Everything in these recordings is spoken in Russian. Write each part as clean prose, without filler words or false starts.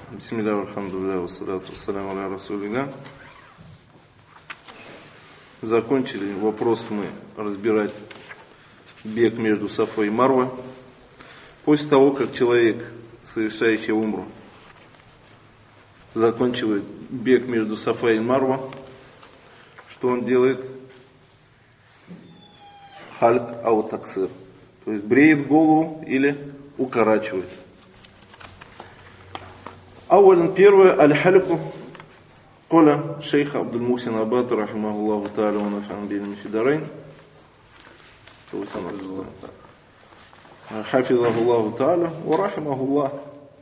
Бисмилля, алхамдулилля, вассалату вассаляму аля расулилля. Закончили вопрос мы разбирать бег между Сафой и Марва. После того, как человек, совершающий умру, заканчивает бег между Сафа и Марва, что он делает? Хальк ау таксир. То есть бреет голову или укорачивает. Ауалин первое, аль-хальку, коля шейха Абдул Мухсин Аббат, рахимахуллаху та'аля, ва наф'ана бихи фи дарайн. Хафизахуллаху та'аля, ва рахимахуллах.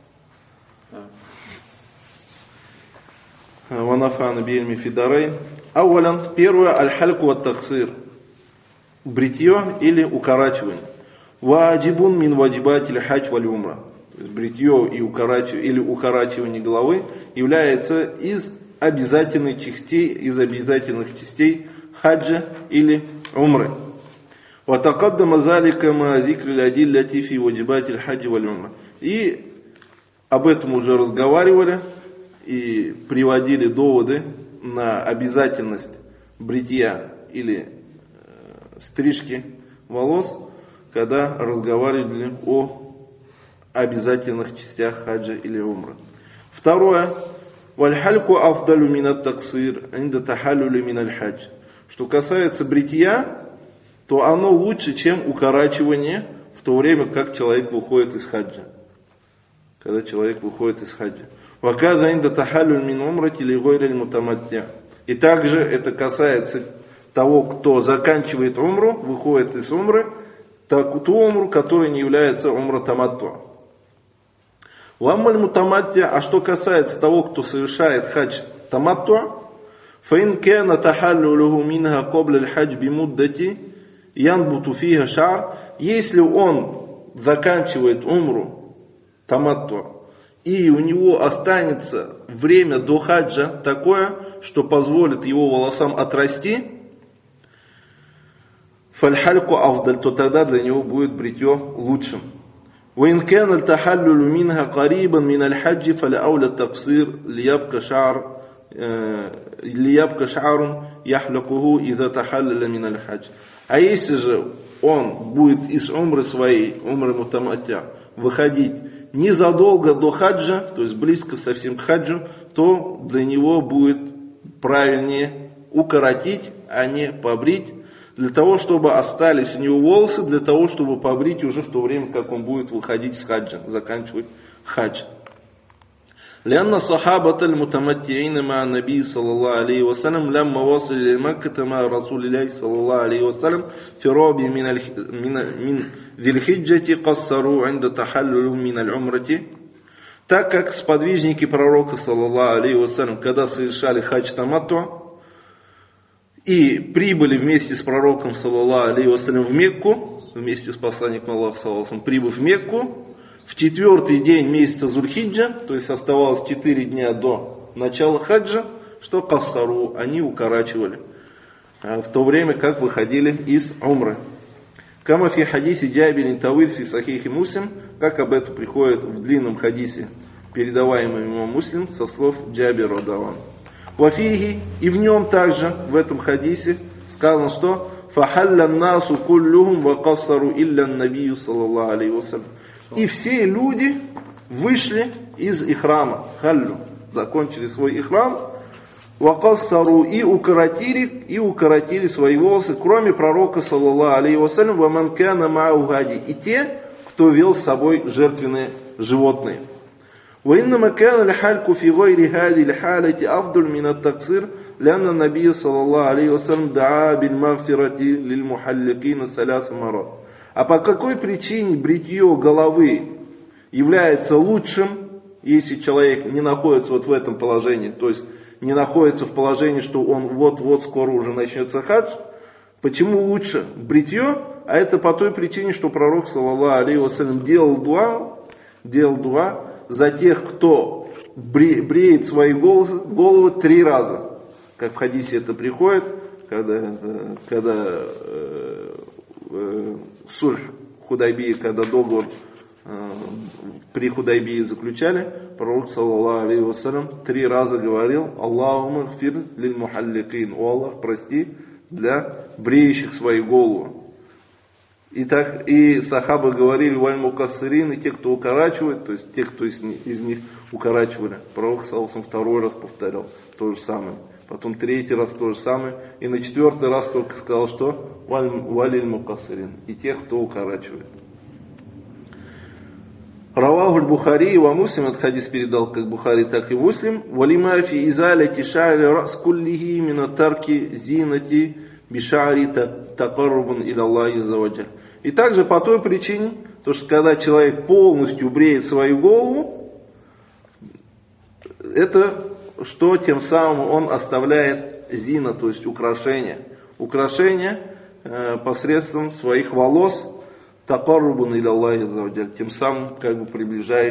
Ва наф'ана бихи фи дарайн. Ауалин первое, аль-хальку ва таксир. Бритье или укорачивание. Ваджибун мин ваджибатиль хадж валь умра. Бритье и укорачивание головы является из обязательных частей хаджа или умры. Ватакаддама залика ма зикри адилляти фи ваджибатиль хаджи валь умра. И об этом уже разговаривали и приводили доводы на обязательность бритья или стрижки волос, когда разговаривали о обязательных частях хаджа или умры. Второе. Вальхальку афдалю минат таксир инда тахаллюли миналь хадж. Что касается бритья, то оно лучше, чем укорачивание в то время, как человек выходит из хаджа. Когда человек выходит из хаджа. Ваказа инда тахаллюли мин умрати ли гойриль мутамаття. И также это касается того, кто заканчивает умру, выходит из умры, ту умру, которая не является умра таматту. Ваммаль мутамаття, а что касается того, кто совершает хадж таматту, фаин кана тахаллюлюху минха кобля аль-хадж бимуддати янбуту фиха шар, если он заканчивает умру таматту, и у него останется время до хаджа такое, что позволит его волосам отрасти, фальхальку афдаль, то тогда для него будет бритье лучшим. وإن كان التحلل منها قريبا من الحج فلأولى التقصير ليبقى شعر يحلقه إذا تحلل من الحج. А если же он будет из умры своей, умры мутамаття, выходить незадолго до хаджа, то есть близко совсем к хаджу, то для него будет правильнее укоротить, а не побрить, для того, чтобы остались у него волосы, для того, чтобы побрить уже в то время, как он будет выходить с хаджа, заканчивать хадж. لأن صحابة المتمتعين مع النبي صلى الله عليه وسلم لما وصل إلى مكة مع رسول الله صلى الله عليه وسلم في رابع من ذي الحجة قصروا عند تحلل من العمرة. Так как сподвижники пророка саллаллаху алейхи вассалям, когда совершали хадж таматту и прибыли вместе с пророком саллаллаху алейхи вассалям в Мекку, вместе с посланником Аллаха саллаллаху алейхи вассалям, прибыв в Мекку, в 4-й день месяца Зульхиджа, то есть оставалось 4 дня до начала хаджа, что кассару, они укорачивали, в то время как выходили из умры. Кама фи хадисе Джабир Тавид фи сахихи Муслим, как об этом приходит в длинном хадисе, передаваемом имамом Муслим, со слов Джабира радхиаллаху анху. Вафихи, и в нем также, в этом хадисе, сказано, что «Фахалля насу куллюхум ва кассару илля набию саллаллаху алейхи вассалям». И все люди вышли из ихрама, халлю, закончили свой ихрам, ва кассару, и укоротили свои волосы, кроме пророка саллаллаху алейхи вассалям, ва ман кана ма'аху хади, и те, кто вел с собой жертвенные животные. وإنما كان الحلق في غير هذه الحالة أفضل من التقصير لأن النبي صلى الله عليه وسلم دعا بالمغفرة للمحلقين 3 مرات. А по какой причине бритье головы является лучшим, если человек не находится вот в этом положении, то есть не находится в положении, что он вот-вот скоро уже начнется хадж? Почему лучше бритье? А это по той причине, что пророк саллаллаху алейхи вассалям делал дуа за тех, кто бреет свои головы 3 раза. Как в хадисе это приходит, когда сульх Худайбия, когда договор при Худайбии заключали, пророк, саллаллаху алейхи вассалям, 3 раза говорил: Аллахумма гфир лиль мухалликин, о Аллах, прости для бреющих свою голову. И сахабы говорили: валь мукассирин, и те, кто укорачивает, то есть те, кто из них укорачивали. Пророк, саллаллаху алейхи, 2-й раз повторял то же самое. Потом 3-й раз то же самое. И на 4-й раз только сказал, что валиль мукассирин, и тех, кто укорачивает. Раваху аль-Бухари ва Муслим, этот хадис передал как Бухари, так и Муслим. Валима фи изаляти ша'ри рас куллихи мина тарки зинати биша'ри такаррубан иля Аллахи аззаваджаль. И также по той причине, то, что когда человек полностью бреет свою голову, это что тем самым он оставляет зина, то есть украшение. Украшение посредством своих волос, такаррубан иля Аллахи аззаваджаль, тем самым как бы приближаясь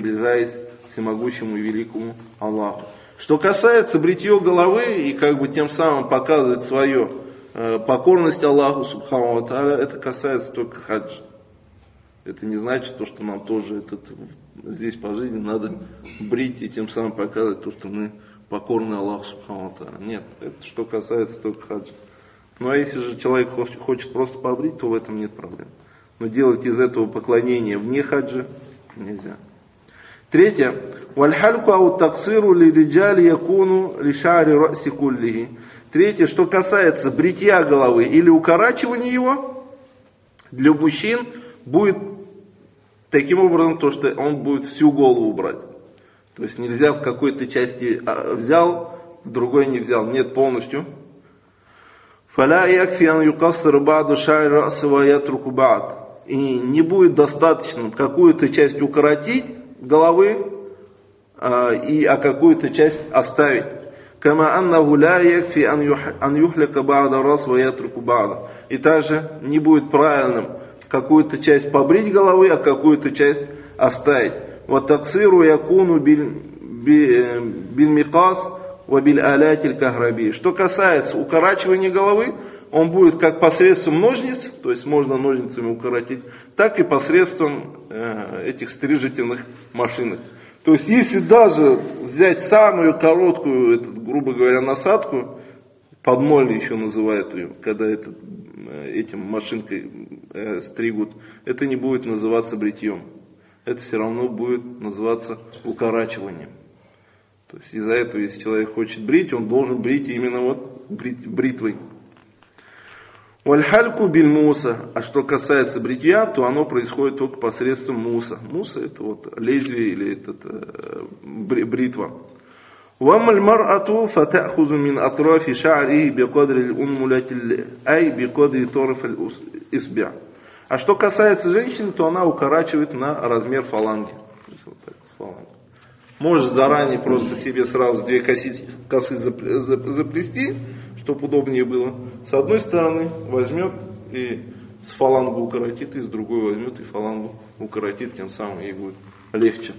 к всемогущему и великому Аллаху. Что касается бритья головы и как бы тем самым показывать свою покорность Аллаху субхану ва тааля, это касается только хаджа. Это не значит, что нам тоже здесь по жизни надо брить и тем самым показывать то, что мы покорны Аллаху субхану ва тааля. Нет, это что касается только хаджа. Ну а если же человек хочет просто побрить, то в этом нет проблем. Но делать из этого поклонение вне хаджа нельзя. 3. Вальхальку ау таксиру ли риджали якуну лишари раси куллихи. 3. Что касается бритья головы или укорачивания его, для мужчин будет таким образом, то, что он будет всю голову брать. То есть нельзя в какой-то части взял, в другой не взял. Нет, полностью. Фаля якфи ан юкассар ба'ду ша'ри раси ва ятруку ба'д. И не будет достаточно какую-то часть укоротить головы, а какую-то часть оставить. Кама аннаху ла якфи ан юхлика ба'да рас ва ятруку ба'да. И также не будет правильным какую-то часть побрить головы, а какую-то часть оставить. Ва таксиру якуну биль микас ва биль алятиль кахраби. Что касается укорачивания головы, он будет как посредством ножниц, то есть можно ножницами укоротить, так и посредством этих стрижительных машинок. То есть если даже взять самую короткую, грубо говоря, насадку, под ноль еще называют ее, когда этим машинкой стригут, это не будет называться бритьем. Это все равно будет называться укорачиванием. То есть из-за этого, если человек хочет брить, он должен брить именно бритвой. Вальхальку биль муса. А что касается бритья, то оно происходит только посредством муса. Муса — это лезвие или бритва. Вамаль мар'ату фатахузу мин атрафи ша'ри бикадри унмулати ай бикадри торф исбя. А что касается женщины, то она укорачивает на размер фаланги. Может заранее просто себе сразу 2 косы заплести, чтобы удобнее было. С одной стороны возьмет и с фалангу укоротит, и с другой возьмет и фалангу укоротит, тем самым ей будет легче.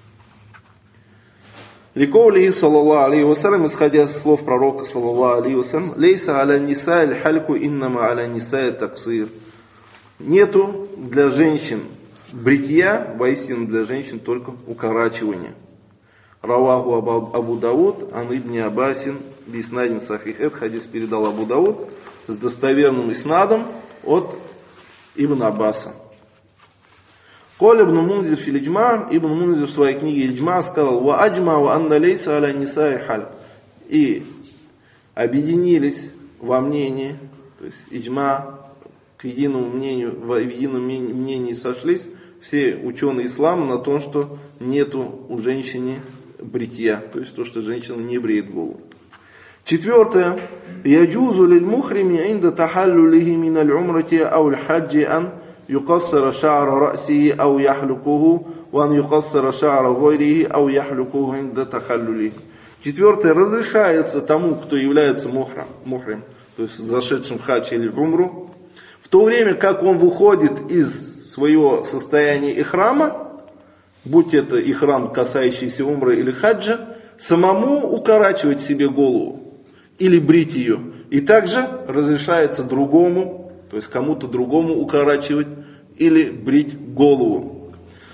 Ликоулихи саллаллаху алейхи вассалям, исходя из слов пророка саллаллаху алейхи вассалям: лейса аля ниса аль-хальку иннама аля ниса таксир. Нету для женщин бритья, воистину для женщин только укорачивание. Раваху Абу Дауд, ан ибн Аббасин, биснадин сахих. Этот хадис передал Абу Дауд с достоверным иснадом от Ибн Аббаса. Коль ибн Мунзир фил иджма, Ибн Мунзир в своей книге Иджма сказал: ва аджма ва анна лейса аля ниса халь. И объединились во мнении, то есть иджма к единому мнению, в едином мнении сошлись все ученые ислама на том, что нету у женщины бритья, то есть то, что женщина не бреет голову. 4. Яджузу лиль мухрими инда тахаллулихи мин аль-умрати ау аль-хаджи ан юкассара ша'ра расихи ау яхлукуху ва ан юкассара ша'ра гайрихи ау яхлукуху инда тахаллулихи. 4. Разрешается тому, кто является мухрим, то есть зашедшим в хадж или в умру, в то время как он выходит из своего состояния ихрама, будь это ихрам, касающийся умры или хаджа, самому укорачивать себе голову или брить ее. И также разрешается другому, то есть кому-то другому укорачивать или брить голову.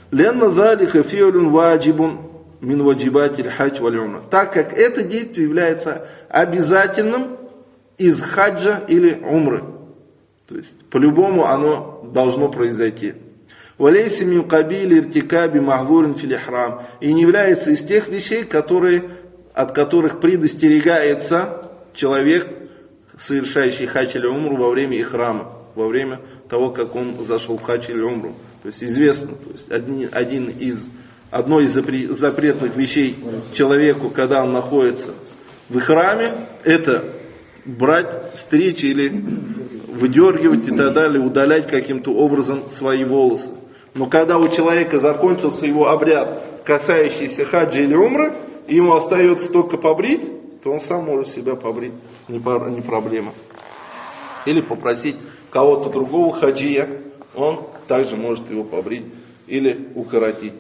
Ленна залиха фи'люн ваджибун мин ваджибатиль хадж валь умра. Так как это действие является обязательным из хаджа или умры. То есть, по-любому оно должно произойти. Валейси мин кабили иртикаби махзурин фил ихрам. И не является из тех вещей, от которых предостерегается человек, совершающий хадж или умру во время ихрама, во время того, как он зашел в хадж или умру. То есть известно, то есть одно из запретных вещей человеку, когда он находится в ихраме, это брать, стричь или выдергивать и так далее, удалять каким-то образом свои волосы. Но когда у человека закончился его обряд, касающийся хаджа или умры, и ему остается только побрить, то он сам может себя побрить, не проблема. Или попросить кого-то другого хаджия, он также может его побрить или укоротить.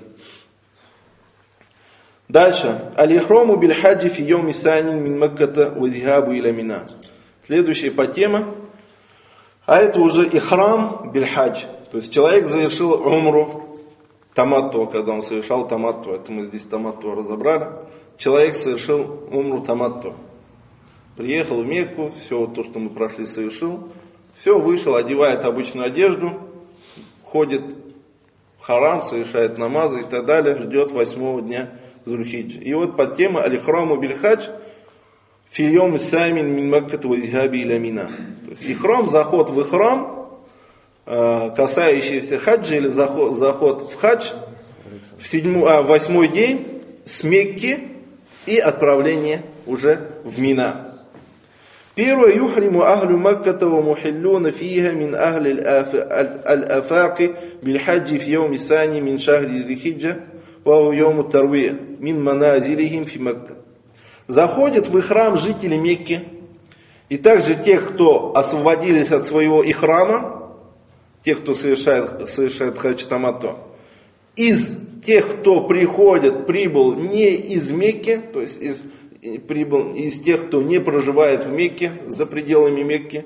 Дальше. Аль-ихраму биль-хаджи фи йоми санин мин Макката ва зихабу иля Мина. Следующая по теме. А это уже ихрам биль-хадж. То есть человек завершил умру таматту, когда он совершал таматту. Это мы здесь таматту разобрали. Человек совершил умру таматту. Приехал в Мекку, все то, что мы прошли, совершил. Все, вышел, одевает обычную одежду, ходит в харам, совершает намазы и так далее, ждет 8-го дня Зуль-Хиджи. И вот под тема аль-ихраму биль-хадж фи йоми самин мин Макката ва зихаби иля Мина. То есть ихрам, заход в ихрам, касающийся хаджа или заход в хадж в 8-й день с Мекки и отправление уже в Мина. Первое, юхриму ахлю Макката ва мухиллюна фиха мин ахли аль-афаки биль-хаджи фи йоми сани мин шахри Зуль-Хиджа ва йому тарвия мин маназилихим фи Макка. Заходят в ихрам жители Мекки и также тех, кто освободились от своего ихрама, тех, кто совершает хадж таматту, из тех, кто прибыл не из Мекки, то есть прибыл из тех, кто не проживает в Мекке, за пределами Мекки.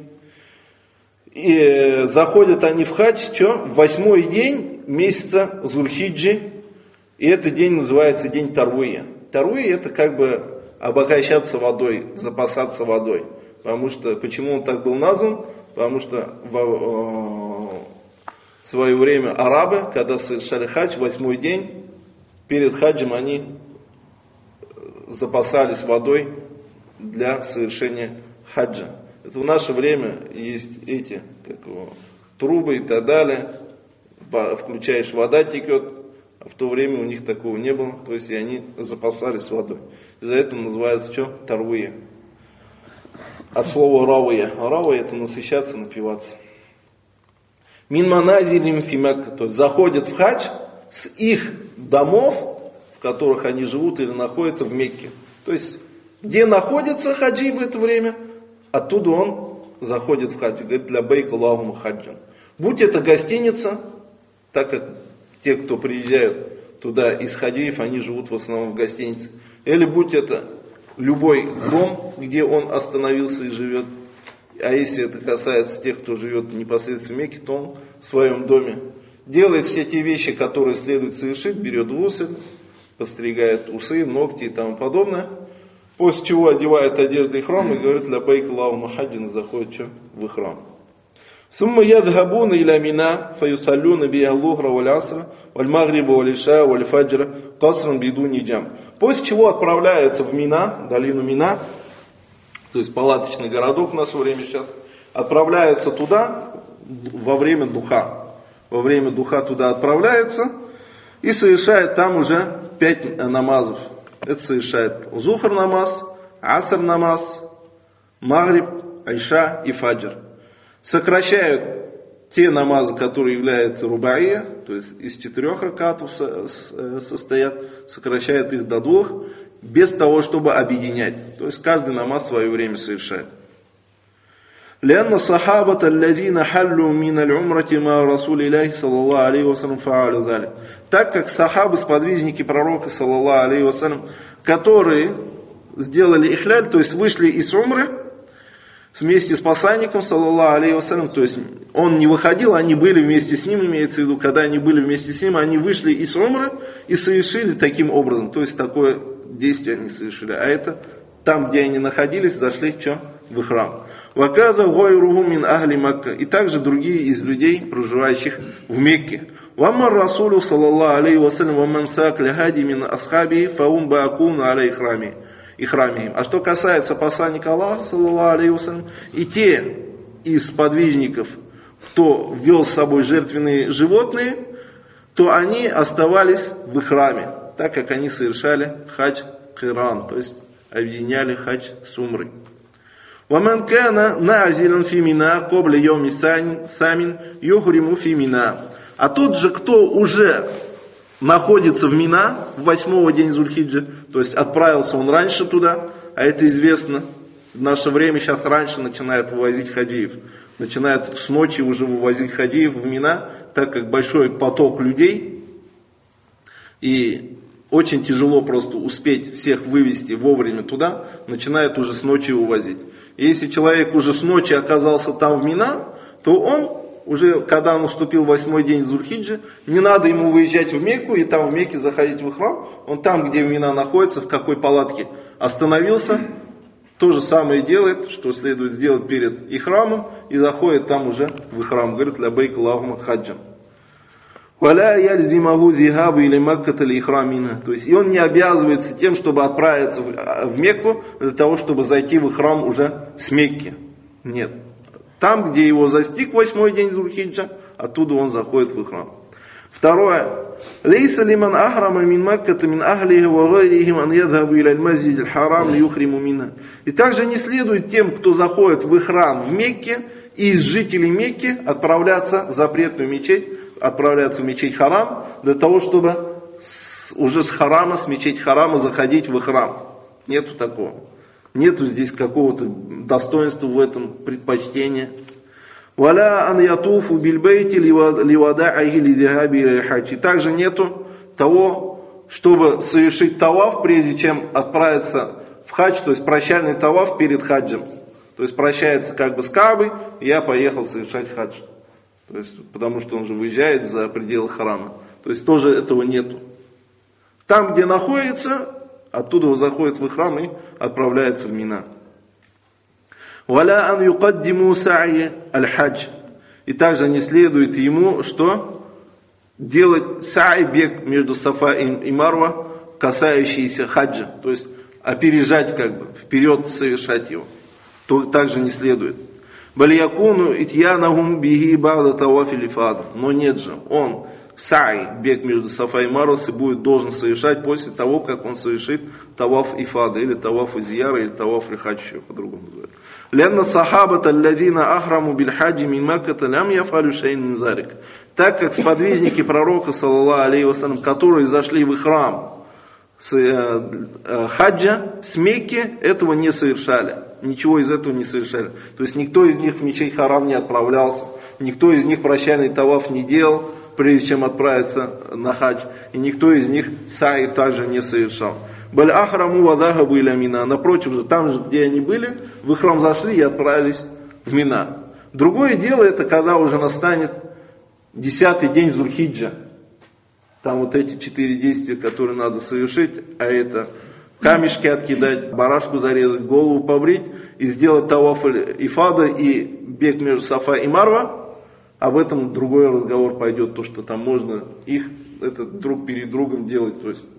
И заходят они в хадж, в 8-й день месяца Зуль-Хиджи. И этот день называется день Тарвия. Тарвия — это как бы обогащаться водой, запасаться водой. Почему он так был назван? Потому что в свое время арабы, когда совершали хадж, 8-й день, перед хаджем они запасались водой для совершения хаджа. Это в наше время есть эти трубы и так далее. Включаешь, вода текет. А в то время у них такого не было. То есть и они запасались водой. Из-за этого называется что? Тарвия. От слова равия. Равия — это насыщаться, напиваться. Мин маназилим фи Макка. То есть заходят в хадж с их домов, в которых они живут или находятся в Мекке. То есть, где находится хаджи в это время, оттуда он заходит в хадж. Говорит, ляббайк Аллахумма хаджан. Будь это гостиница, так как те, кто приезжают туда из хаджиев, они живут в основном в гостинице. Или будь это любой дом, где он остановился и живет. А если это касается тех, кто живет непосредственно в Мекке, то он в своем доме делает все те вещи, которые следует совершить, берет гусель, подстригает усы, ногти и тому подобное. После чего одевает одежду ихрам и говорит ляббайк Аллахумма хаджан, и заходит в ихрам. Сумма ядхабуна иля Мина фаюсаллюна биха лухра валь асра валь магриба валь иша валь фаджра касран бидуни джам. После чего отправляются в Мина, долину Мина, то есть палаточный городок в наше время сейчас, отправляются туда во время духа. Во время духа туда отправляются и совершают там уже 5 намазов. Это совершает зухр намаз, аср намаз, магриб, айша и фаджр. Сокращают те намазы, которые являются рубаия, то есть из 4 ракатов состоят, сокращают их до 2, без того, чтобы объединять. То есть каждый намаз в свое время совершает. لأن الصحابة الذين حلوا من العمرة مع رسول الله صلى الله عليه وسلم فعلوا ذلك. Так как сахабы, сподвижники пророка саллаллаху алейхи вассалям, которые сделали ихляль, то есть вышли из умры вместе с посланником саллаллаху алейхи вассалям, то есть он не выходил, они были вместе с ним, имеется в виду, когда они были вместе с ним, они вышли из умры и совершили таким образом, то есть такое действие они совершили. А это там, где они находились, зашли в храм. Ваказа гойруху мин ахли Макка, и также другие из людей, проживающих в Мекке. Ваммар Расулу саллаллаху алейхи вассалям ваман сак лихади мин асхаби фаум баакуну алей ихрамихим. А что касается посланника Аллаха саллаллаху алейхи вассалям, и те из подвижников, кто вел с собой жертвенные животные, то они оставались в храме, так как они совершали хадж киран, то есть объединяли хадж с умрой. وَمَنْ كَانَ نَازِلًا فِي مِنَا قَبْلَ يَوْمِ ثَامِنٍ يُحْرِمُ فِي مِنَا. А тот же, кто уже находится в Мина в 8-й день Зуль-Хиджи, то есть отправился он раньше туда, а это известно, в наше время сейчас раньше начинают вывозить хаджиев, начинают с ночи уже вывозить хаджиев в Мина, так как большой поток людей, и очень тяжело просто успеть всех вывести вовремя туда, начинают уже с ночи увозить. И если человек уже с ночи оказался там в Мина, то он уже, когда он вступил в 8-й день Зуль-Хиджи, не надо ему выезжать в Мекку и там в Мекке заходить в храм. Он там, где в Мина находится, в какой палатке остановился, то же самое делает, что следует сделать перед ихрамом, и заходит там уже в храм. Говорит: лябайк Аллахумма хаджан. وَلَا يَلْزِمَهُ ذِهَابُ إِلَى مَكَّةَ لِإِحْرَامِ مِنْهَا. То есть, и он не обязывается тем, чтобы отправиться в Мекку, для того, чтобы зайти в храм уже с Мекки. Нет. Там, где его застиг 8-й день Зуль-Хиджа, оттуда он заходит в храм. Второе. لَيْسَ لِمَنْ أَحْرَمَ مِنْ مَكَّةَ مِنْ أَهْلِهِ وَغَيْرِهِمْ أَنْ يَذْهَبُوا إِلَى الْمَسْجِدِ الْحَرَامِ لِيُحْرِمُوا مِنْهَا. И также не следует тем, кто заходит в храм в Мекке, и из жителей Мекки отправляться в запретную мечеть, отправляться в мечеть Харам, для того, чтобы уже с Харама, с мечети Харама заходить в храм. Нету такого. Нету здесь какого-то достоинства в этом, предпочтения. وَلَا أَنْ يَطُوفُوا بِالْبَيْتِ لِوَدَاعِهِ لِذِهَابِ إِلَى الْحَجِّ. И также нету того, чтобы совершить таваф, прежде чем отправиться в хадж, то есть прощальный таваф перед хаджем. То есть прощается как бы с Каабой, и я поехал совершать хадж. То есть, потому что он же выезжает за пределы храма. То есть тоже этого нету. Там, где находится, оттуда он заходит в храм и отправляется в Мина. وَلَا أَنْ يُقَدِّمُوا سَعْيَ الْحَجِّ. И также не следует ему, что делать сай, бег между Сафа и Марва, касающийся хаджа. То есть опережать как бы, вперед совершать его. То также не следует. Балиякуну итьянахум биги бада тавафи лифад. Но нет же, он сай, бег между Сафа и Марва, будет должен совершать после того, как он совершит таваф ифада, или таваф изияра, или таваф лихадж, по-другому называют. Ленна сахабата алладина ахраму биль-хаджи мин Макката лям яфалю шейн мин зарик. Так как сподвижники пророка, саллаллаху алейхи вассалям, которые зашли в храм с хаджа, с Мекки, этого не совершали. Ничего из этого не совершали. То есть никто из них в мечеть Харам не отправлялся, никто из них прощальный таваф не делал, прежде чем отправиться на хадж, и никто из них саи также не совершал. Баль ахраму вадахабу иля Мина. Напротив же, там же, где они были, в храм зашли и отправились в Мина. Другое дело, это когда уже настанет 10-й день Зуль-Хиджа. Там вот эти 4 действия, которые надо совершить, а это камешки откидать, барашку зарезать, голову побрить и сделать таваф ифада и бег между Сафа и Марва. Об этом другой разговор пойдет, то, что там можно их это друг перед другом делать, то есть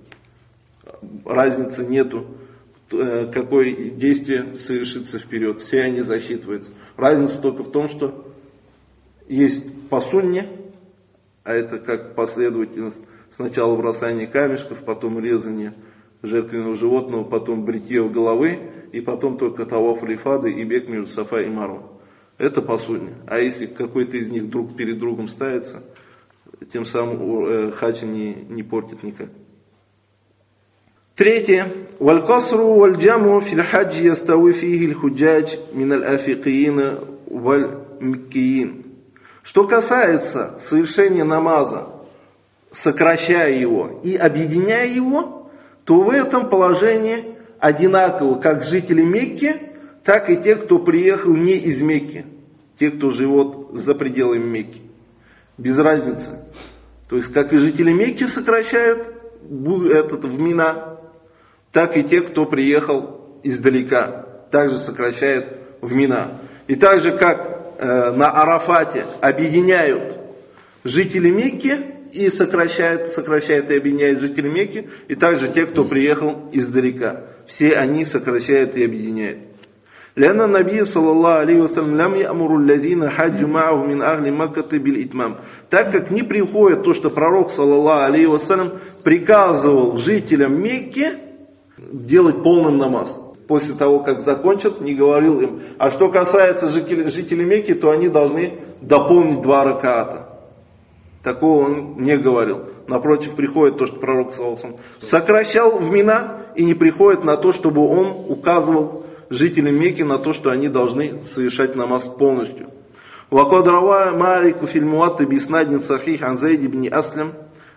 разницы нету, какое действие совершится вперед, все они засчитываются. Разница только в том, что есть по сунне, а это как последовательность: сначала бросание камешков, потом резание жертвенного животного, потом бритье головы, и потом только таваф лифады и бег между Сафа и Марва. Это по сунне. А если какой-то из них друг перед другом ставится, тем самым хадж не портит никак. Третье. Валь-касру валь-джаму фил-хаджи ястауи фихи л-худжадж миналь-афикиин валь-миккиин. Что касается совершения намаза, сокращая его и объединяя его, то в этом положении одинаково как жители Мекки, так и те, кто приехал не из Мекки. те, кто живет за пределами Мекки. Без разницы. То есть, как и жители Мекки сокращают в Мина, так и те, кто приехал издалека, также сокращают в Мина. И так же, как на Арафате объединяют жители Мекки и сокращают и объединяют жители Мекки, и также те, кто приехал издалека. Все они сокращают и объединяют. لأن النبي صلى الله عليه وسلم لم يأمر الذين حجوا معه من أهل مكة بالإتمام. Так как не приходит то, что пророк саллаллаху алейхи вассалям приказывал жителям Мекки делать полный намаз. После того, как закончат, не говорил им. А что касается жителей Мекки, то они должны дополнить 2 раката. Такого он не говорил. Напротив, приходит то, что пророк саллаллаху алейхи вассалям сокращал в Мина, и не приходит на то, чтобы он указывал жителям Мекки на то, что они должны совершать намаз полностью. وقد روى مالك في الموطأ بإسناد صحيح عن زيد بن أسلم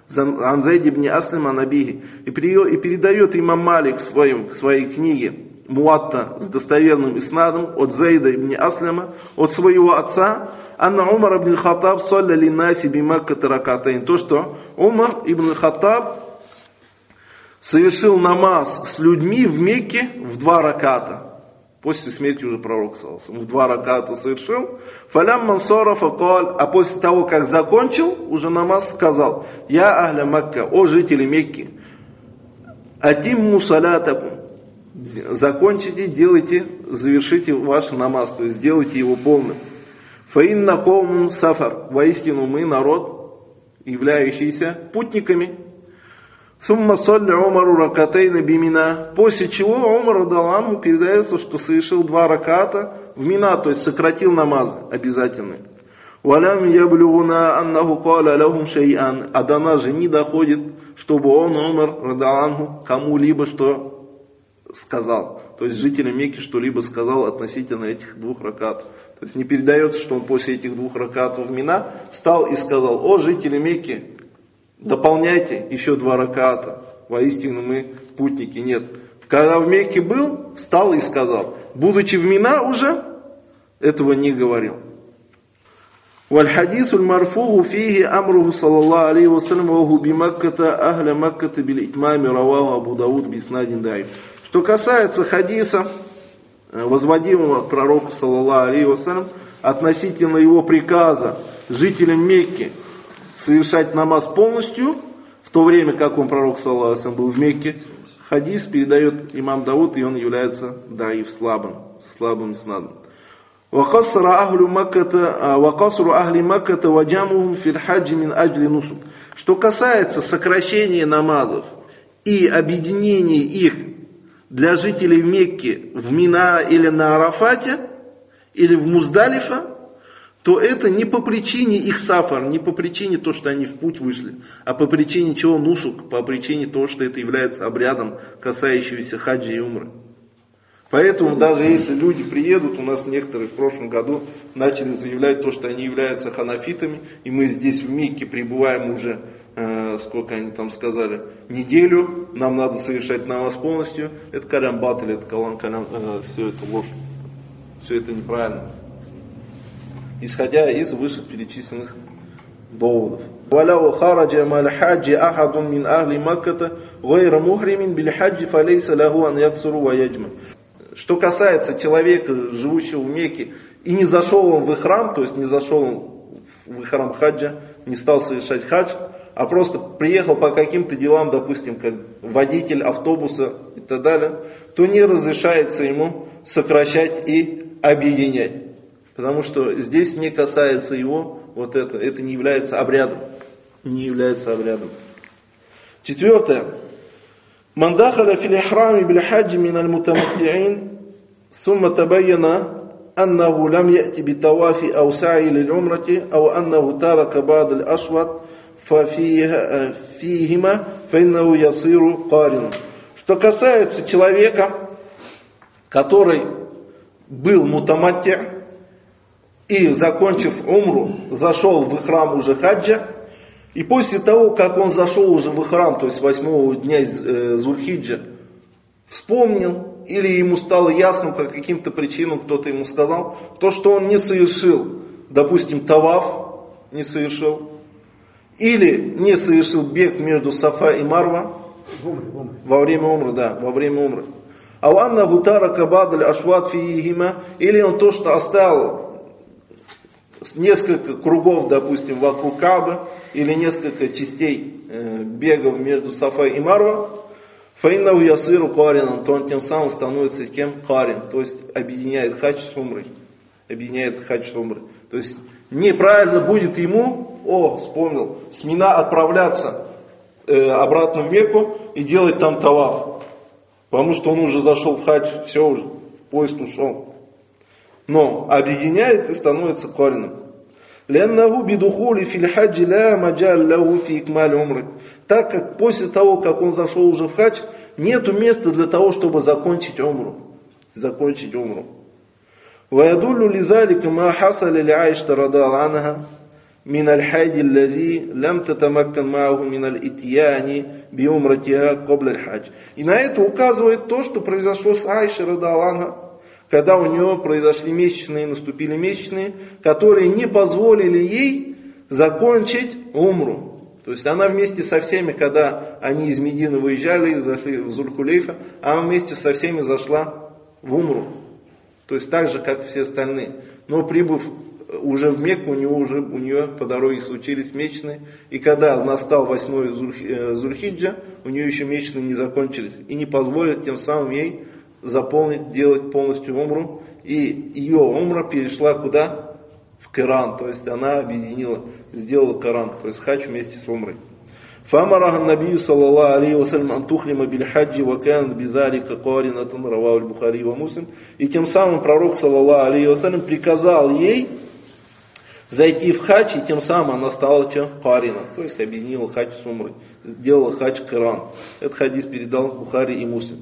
عن أبيه. И передает имам Малик в своей книге Муатта с достоверным иснадом от Зейда ибн Аслама, от своего отца, анна Умар ибн Хаттаб салля линнаси бимакката ракатайн. То, что Умар ибн Хаттаб совершил намаз с людьми в Мекке в 2 раката. После смерти уже пророк саллаллаху алейхи вассалям в 2 раката совершил. Фалямман сарафа каль, а после того, как закончил уже намаз, сказал: Я ахля Макка, о жители Мекки, атимму салатакум, закончите, завершите ваш намаз, то есть сделайте его полным. Фаинна каумун сафар, воистину мы народ, являющийся путниками. Сумма салли Умару ракатейна бимина. После чего Умар радаллаху передается, что совершил 2 раката в Мина, то есть сократил намазы обязательные. Валям яблюгуна аннаху каля лахум шай'ан. А до нас же не доходит, чтобы он, Умар радаллаху, кому-либо что сказал. То есть жителям Мекки что-либо сказал относительно этих 2 ракат. То есть не передается, что он после этих 2 ракатов в Мина встал и сказал: о жители Мекки, дополняйте еще 2 раката. Воистину мы путники. Нет. Когда в Мекке был, встал и сказал. Будучи в Мина уже, этого не говорил. والحديث المرفوع فيه أمره صلى الله عليه وسلم وهو بمكة أهل مكة بالإتمام رواه أبو داود بإسناد ضعيف. Что касается хадиса, возводимого к пророку саллаллаху алейхи вассалям, относительно его приказа жителям Мекки совершать намаз полностью, в то время как он, пророк саллаллаху алейхи вассалям, был в Мекке, хадис передает имам Дауд, и он является даиф, слабым снадом. وقصر أهل مكة وجمعهم في الحج من أجل نسك. Что касается сокращения намазов и объединения их для жителей Мекки в Мина или на Арафате, или в Муздалифа, то это не по причине их сафар, не по причине того, что они в путь вышли, а по причине чего нусук, по причине того, что это является обрядом, касающимся хаджи и умры. Поэтому даже если люди приедут, у нас некоторые в прошлом году начали заявлять то, что они являются ханафитами, и мы здесь в Мекке пребываем уже, сколько они там сказали, неделю, нам надо совершать намаз полностью, это калям баталь, это все это ложь, все это неправильно. Исходя из вышеперечисленных доводов. وَلَوْ خَرَجَ مَا الْحَجِّ أَحَدٌ مِّنْ أَهْلِ مَكَّةَ غَيْرَ مُحْرِمٍ بِالْحَجِّ فَلَيْسَ لَهُ أَنْ يَقْصُرَ وَيَجْمَعَ. Что касается человека, живущего в Мекке, и не зашел он в ихрам, то есть не зашел он в ихрам хаджа, не стал совершать хадж, а просто приехал по каким-то делам, допустим, как водитель автобуса и так далее, то не разрешается ему сокращать и объединять. Потому что здесь не касается его вот это не является обрядом. Не является обрядом. 4. من دخل في الإحرام بالحج من المتمتعين ثم تبين أنه لم يأتي بالطواف أو سعي للعمرة أو أنه ترك بعض الأشواط فيهما فإنه يصير قارنا. Что касается человека, который был мутаматти' и, закончив умру, зашел в ихрам уже хаджа, и после того, как он зашел уже в ихрам, то есть 8-го дня Зульхиджа, вспомнил или ему стало ясно по каким-то причинам, кто-то ему сказал, то, что он не совершил, допустим, таваф, не совершил, или не совершил бег между Сафа и Марва, во время умры, да, во время умры. Ауанна гутара кабадаль ашват фиихима, или он то, что оставил несколько кругов, допустим, вокруг Каабы, или несколько частей бегов между Сафа и Марва, фаиннаху ясиру карином, то он тем самым становится кем? Карин, то есть объединяет хадж с умрой. Объединяет хадж с умрой. То есть неправильно будет ему, вспомнил, с Мина отправляться обратно в Мекку и делать там таваф. Потому что он уже зашел в хадж, все уже, поезд ушел. Но объединяет и становится карином. لأنه بدخول في الحج لا مجال له في إكمال عمره. Так как после того, как он зашел уже в хадж, нету места для того, чтобы закончить умру. Закончить умру. ويدل لذلك ما حصل لعائشة رضي الله عنها من الحج الذي لم تتمكن معه من الإتيان بعمرتها قبل الحج. И на это указывает то, что произошло с Айшей رضي الله عنها, когда у нее произошли месячные, наступили месячные, которые не позволили ей закончить умру. То есть она вместе со всеми, когда они из Медины выезжали, зашли в Зуль-Хулейфа, она вместе со всеми зашла в умру. То есть так же, как все остальные. Но прибыв уже в Мекку, у нее по дороге случились месячные. И когда настал 8-й Зуль-Хиджа, у нее еще месячные не закончились. И не позволили тем самым ей делать полностью умру. И ее умра перешла куда? В Киран. То есть она объединила, сделала Киран. То есть хадж вместе с умрой. فأمرها النبي صلى الله عليه وسلم أن تحرم بالحج وكانت بذلك قارنة رواه البخاري ومسلم. И тем самым пророк саллаллаху алейхи вассалям приказал ей зайти в хадж, и тем самым она стала карина, то есть объединила хадж с умрой, сделала хадж Киран. Этот хадис передал Бухари и Муслим.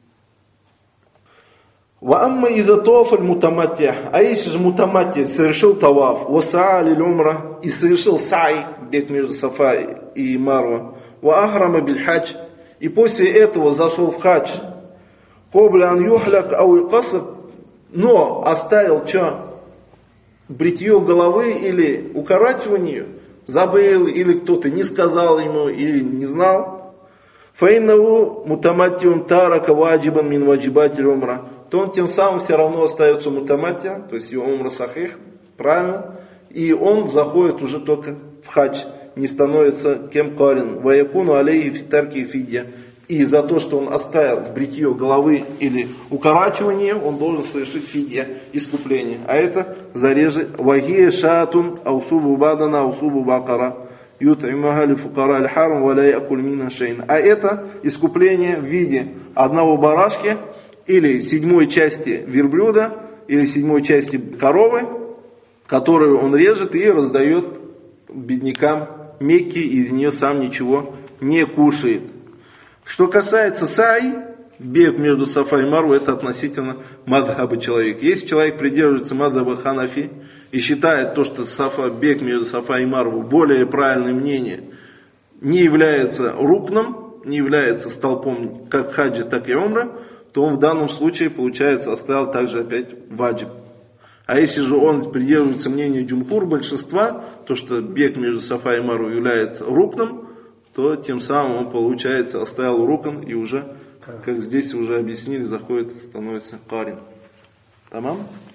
وأما إذا طاف المتمتع, а если же мутаматти совершил таваф, وسعى للعمرة, и совершил сай, бег между Сафа и Марва, وأحرم بالحج, и после этого зашел в хадж, قبل أن يحلق أو يقصر, но оставил бритье головы или укорачивание, забыл, или кто-то не сказал ему, или не знал, فإنه متمتع ترك واجبا من واجبات العمرة, то он тем самым все равно остается мутамаття, то есть его умра сахих, правильно, и он заходит уже только в хадж, не становится кем карин. Ваякуну алейхи фитарки фидья. И за то, что он оставил бритье головы или укорачивание, он должен совершить фидья, искупление. А это зарежи вагия шатун аусубу бадана аусубу бакара. Ют'имаха ли фукара аль-харм ва ла якуль минха шейн. А это искупление в виде одного барашки, или 7 части верблюда, или 7 части коровы, которую он режет и раздает беднякам Мекки, и из нее сам ничего не кушает. Что касается сай, бег между Сафа и Марвой, это относительно мадхаба человека. Если человек придерживается мадхаба ханафи и считает то, что бег между Сафа и Марвой более правильное мнение, не является рукном, не является столпом как хаджи, так и умра, то он в данном случае, получается, оставил также опять ваджиб. А если же он придерживается мнению джумхур, большинства, то что бег между Сафа и Марвой является рукном, то тем самым он, получается, оставил рукн и уже, как здесь уже объяснили, заходит, становится карин. Тамам?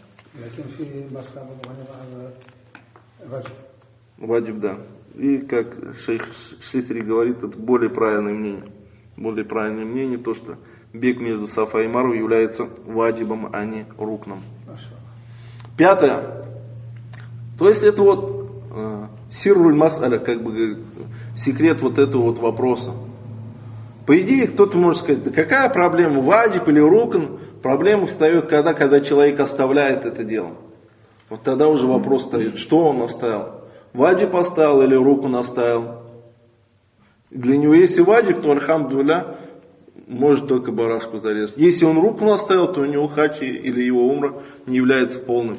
Ваджиб, да. И как шейх Шитри говорит, это более правильное мнение. Более правильное мнение, то что бег между Сафа и Марвой является ваджибом, а не рукном. 5. То есть это вот сирруль мас'аля, как бы секрет вот этого вот вопроса. По идее, кто-то может сказать, да какая проблема, ваджиб или рукн? Проблема встает, когда человек оставляет это дело. Вот тогда уже вопрос стоит, что он оставил? Ваджиб оставил или рукн оставил? Для него если ваджиб, то альхамдулилля, может только барашку зарезать. Если он рукну оставил, то у него хадж или его умра не является полным.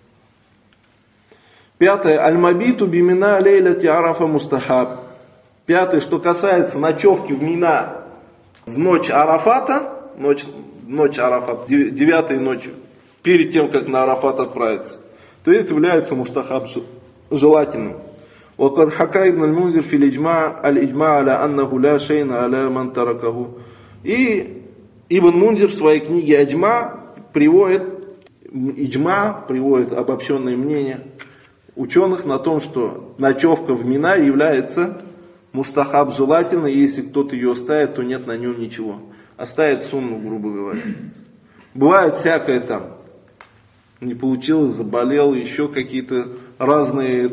5. Аль-мабиту бимина лейляти арафа мустахаб. 5. Что касается ночевки в Мина в ночь Арафата, ночь Арафат, 9-й ночью, перед тем, как на Арафат отправиться, то это является мустахаб желательным. وقد حكى ابن المنذر في الإجماع على أنه لا شيء على من تركه. И Ибн Мунзир в своей книге Иджма приводит обобщенное мнение ученых на том, что ночевка в Мина является мустахаб желательной, если кто-то ее оставит, то нет на нем ничего. Оставит сунну, грубо говоря. Бывает всякое там, не получилось, заболел, еще какие-то разные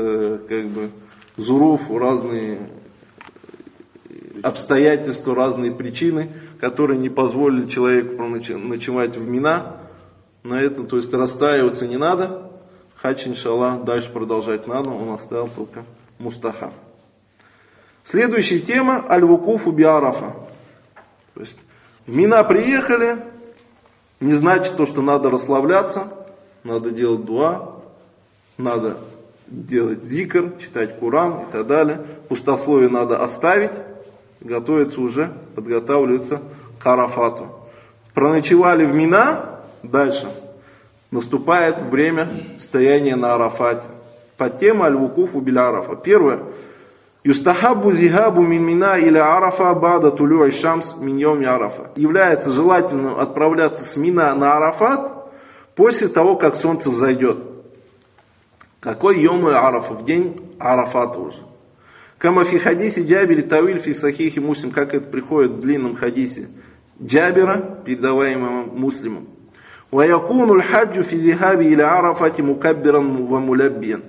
зуруф, разные обстоятельства, разные причины, которые не позволили человеку ночевать в Мина. На этом, то есть расстраиваться не надо. Хадж, иншаллах, дальше продолжать надо, он оставил только мустахаб. Следующая тема аль-вукуфу би Арафа. То есть в Мина приехали, не значит то, что надо расслабляться, надо делать дуа, надо делать зикр, читать Куран и так далее. Пустословие надо оставить, готовиться уже, подготавливаться к Арафату. Проночевали в Мина, дальше наступает время стояния на Арафате. Под тему аль-вукуфу биль Арафа. Первое. Юстахаббу зихабу мин Мина или Арафа бада тулю'и шамс мин йоми Арафа. Является желательным отправляться с Мина на Арафат после того, как солнце взойдет. Какой йом Арафа? В день Арафата уже. Кама фи хадисе Джабири Тавиль фи сахихи Муслим, как это приходит в длинном хадисе Джабира, передаваемому Муслиму. Ва якуну аль-хаджу фи зихаби или Арафати мукаббиран мулаббиян.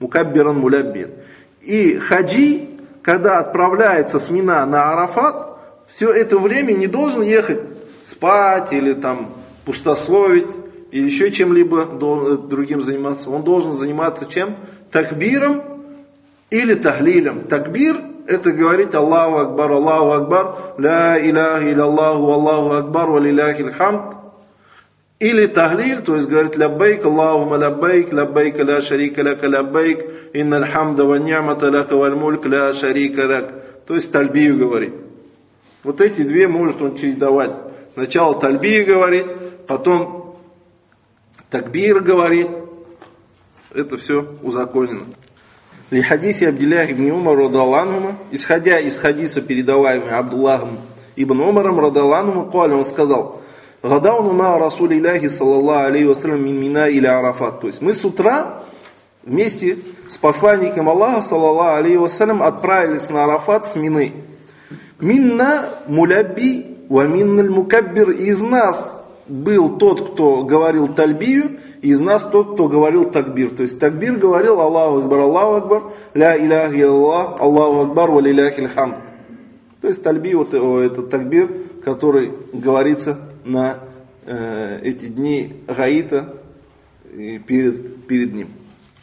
И хаджи, когда отправляется с Мина на Арафат, все это время не должен ехать спать или там пустословить, или еще чем-либо другим заниматься. Он должен заниматься чем? Такбиром или тахлилем. Такбир — это говорить Аллаху Акбар, ля иляха илляллаху, Аллаху Акбар, ва лилляхил хамд. Или тахлиль, то есть говорить лаббайк, Аллахума лаббайк, лаббайк ля шарика лака лаббайк, инналь хамда ва ни'мата лака валь мульк ля шарика лак. То есть тальбию говорить. Вот эти две может он чередовать. Сначала тальбию говорить, потом такбир говорит. Это все узаконено. Ли хадисе Абдиллах ибн Умар радаллаху анхума, исходя из хадиса, передаваемый Абдуллахом ибн Умаром радаллаху анхума, он сказал: «Гадауну ма Расулиллахи саллаллаху алейхи вассалям мин Мина или Арафат». То есть мы с утра вместе с посланником Аллаха саллаллаху алейхи вассалям отправились на Арафат с Мины. Минна мулябби ва минналь мукаббир. Из нас был тот, кто говорил тальбию, и из нас тот, кто говорил такбир. То есть такбир говорил Аллаху Акбар, ля иляха илляллах, Аллаху Акбар, ва лилляхил хамд. То есть тальби, вот этот такбир, который говорится на эти дни гаита перед ним.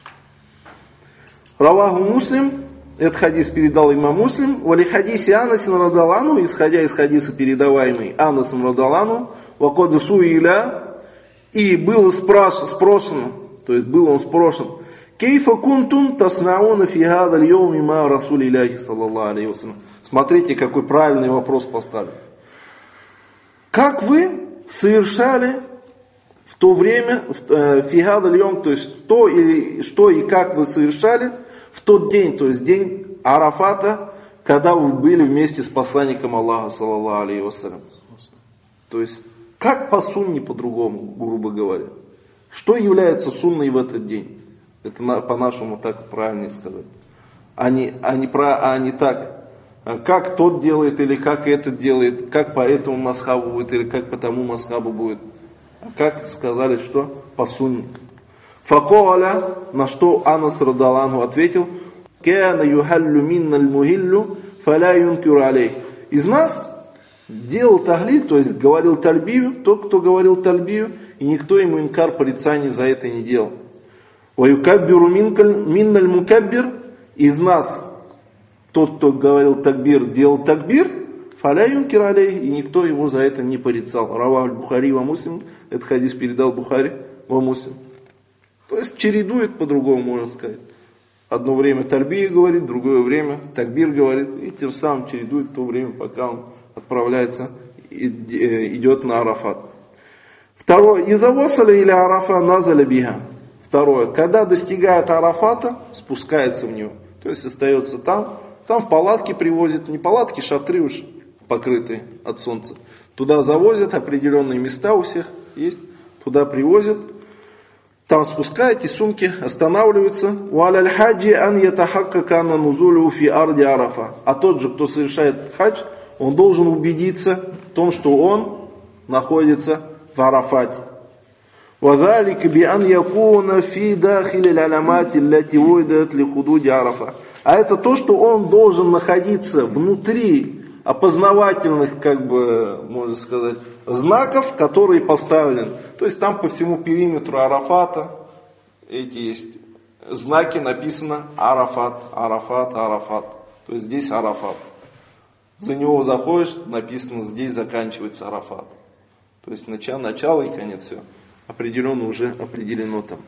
Раваху Муслим, этот хадис передал имам Муслим, вали хадисе Анасин радаллаху, исходя из хадиса, передаваемый Анасом радаллаху, вакода суиля, и было спрошено, то есть был он спрошен: «Кейфа кунтум таснауна фи хадаль йоми ма Расулиллахи саллаллаху алейхи вассалям». Смотрите, какой правильный вопрос поставлен. Как вы совершали в то время, фи хадаль йом, то есть что и как вы совершали в тот день, то есть день Арафата, когда вы были вместе с посланником Аллаха саллаллаху алейхи вассалям. То есть как по сунне по-другому, грубо говоря. Что является сунной в этот день? Это по-нашему так правильнее сказать. А не так, как тот делает, или как этот делает, как по этому масхабу будет, или как по тому масхабу будет. А как сказали, что по сунне. Факоаля, на что Анас радаллаху ответил: «Кяна юхаллю минналь мухиллю, фаля юнкюр алей». Из нас делал тахлиль, то есть говорил тальбию, тот, кто говорил тальбию, и никто ему инкар, порицаний за это не делал. «Ваюкаббиру минналь мукаббир», из нас тот, кто говорил такбир, делал такбир, фаля юнкир алейх, и никто его за это не порицал. Равах Бухари ва Муслим, этот хадис передал Бухари ва Муслим. То есть чередует по-другому, можно сказать. Одно время тальбия говорит, другое время такбир говорит, и тем самым чередует то время, пока он отправляется идет на Арафат. Второе, «Иза васаля или Арафа назаля биха». Второе, когда достигает Арафата, спускается в него. То есть остается там в палатки привозят, не палатки, шатры уж покрытые от солнца. Туда завозят, определенные места у всех есть, туда привозят. Там спускают эти сумки, останавливаются. А тот же, кто совершает хадж, он должен убедиться в том, что он находится в Арафате. وذلك بأن يكون في داخل العلامات التي وجدت لحدود عرفة. А это то, что он должен находиться внутри опознавательных, можно сказать, знаков, которые поставлены. То есть там по всему периметру Арафата эти есть знаки, написано Арафат, Арафат, Арафат. То есть здесь Арафат. За него заходишь, написано, здесь заканчивается Арафат. То есть начало и конец, все. Определенно уже определено там.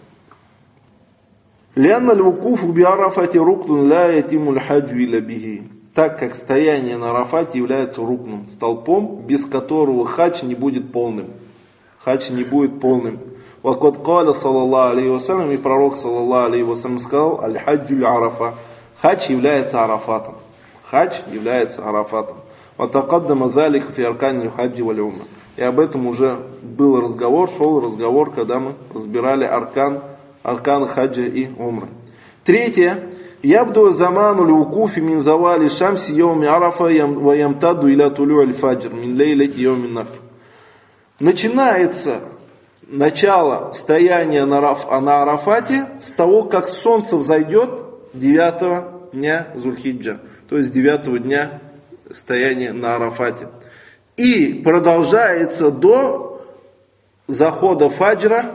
لأن الوقوف بعرفة ركن لا يتم الحج إلا به. Так как стояние на Арафате является рукном, столпом, без которого хадж не будет полным. Хадж не будет полным. وقد قال صلى الله عليه وسلم, и пророк саллаллаху алейхи вассалям сказал: аль-хаджу арафа. Хадж является Арафатом. Хадж является Арафатом. وتقدم ذلك في أركان الحج والعمرة. И об этом уже шел разговор, когда мы разбирали аркан хаджа и умры. Третье. Ябду заману львукуфи мин завали шамси йоми арафа ва ямтаду иля тулю аль-фаджр мин лейляти йоми нафр. Начинается начало стояния на Арафате с того, как солнце взойдет 9 дня Зульхиджа. То есть 9 дня стояния на Арафате. И продолжается до захода фаджра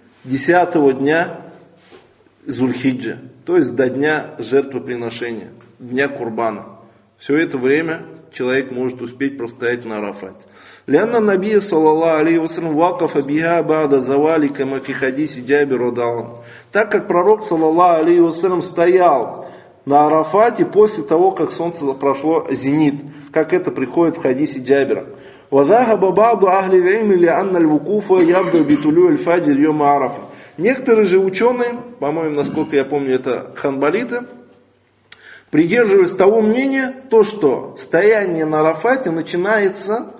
10 дня Зульхиджа. То есть до дня жертвоприношения, дня Курбана. Все это время человек может успеть простоять на Арафате. Лянна Набия саллаллаху алейхи вассалям вакафа биха бада завали кама фи хадиси Джабир радаллаху. Так как пророк саллаллаху алейхи вассалям стоял на Арафате после того, как солнце прошло зенит, как это приходит в хадисе Джабира. وذهب بعض أهل العلم لأن الوقوف يبدأ بطلوع الفجر يوم عرفة. Некоторые же ученые, по-моему, насколько я помню, это ханбалиты, придерживались того мнения, что стояние на Арафате начинается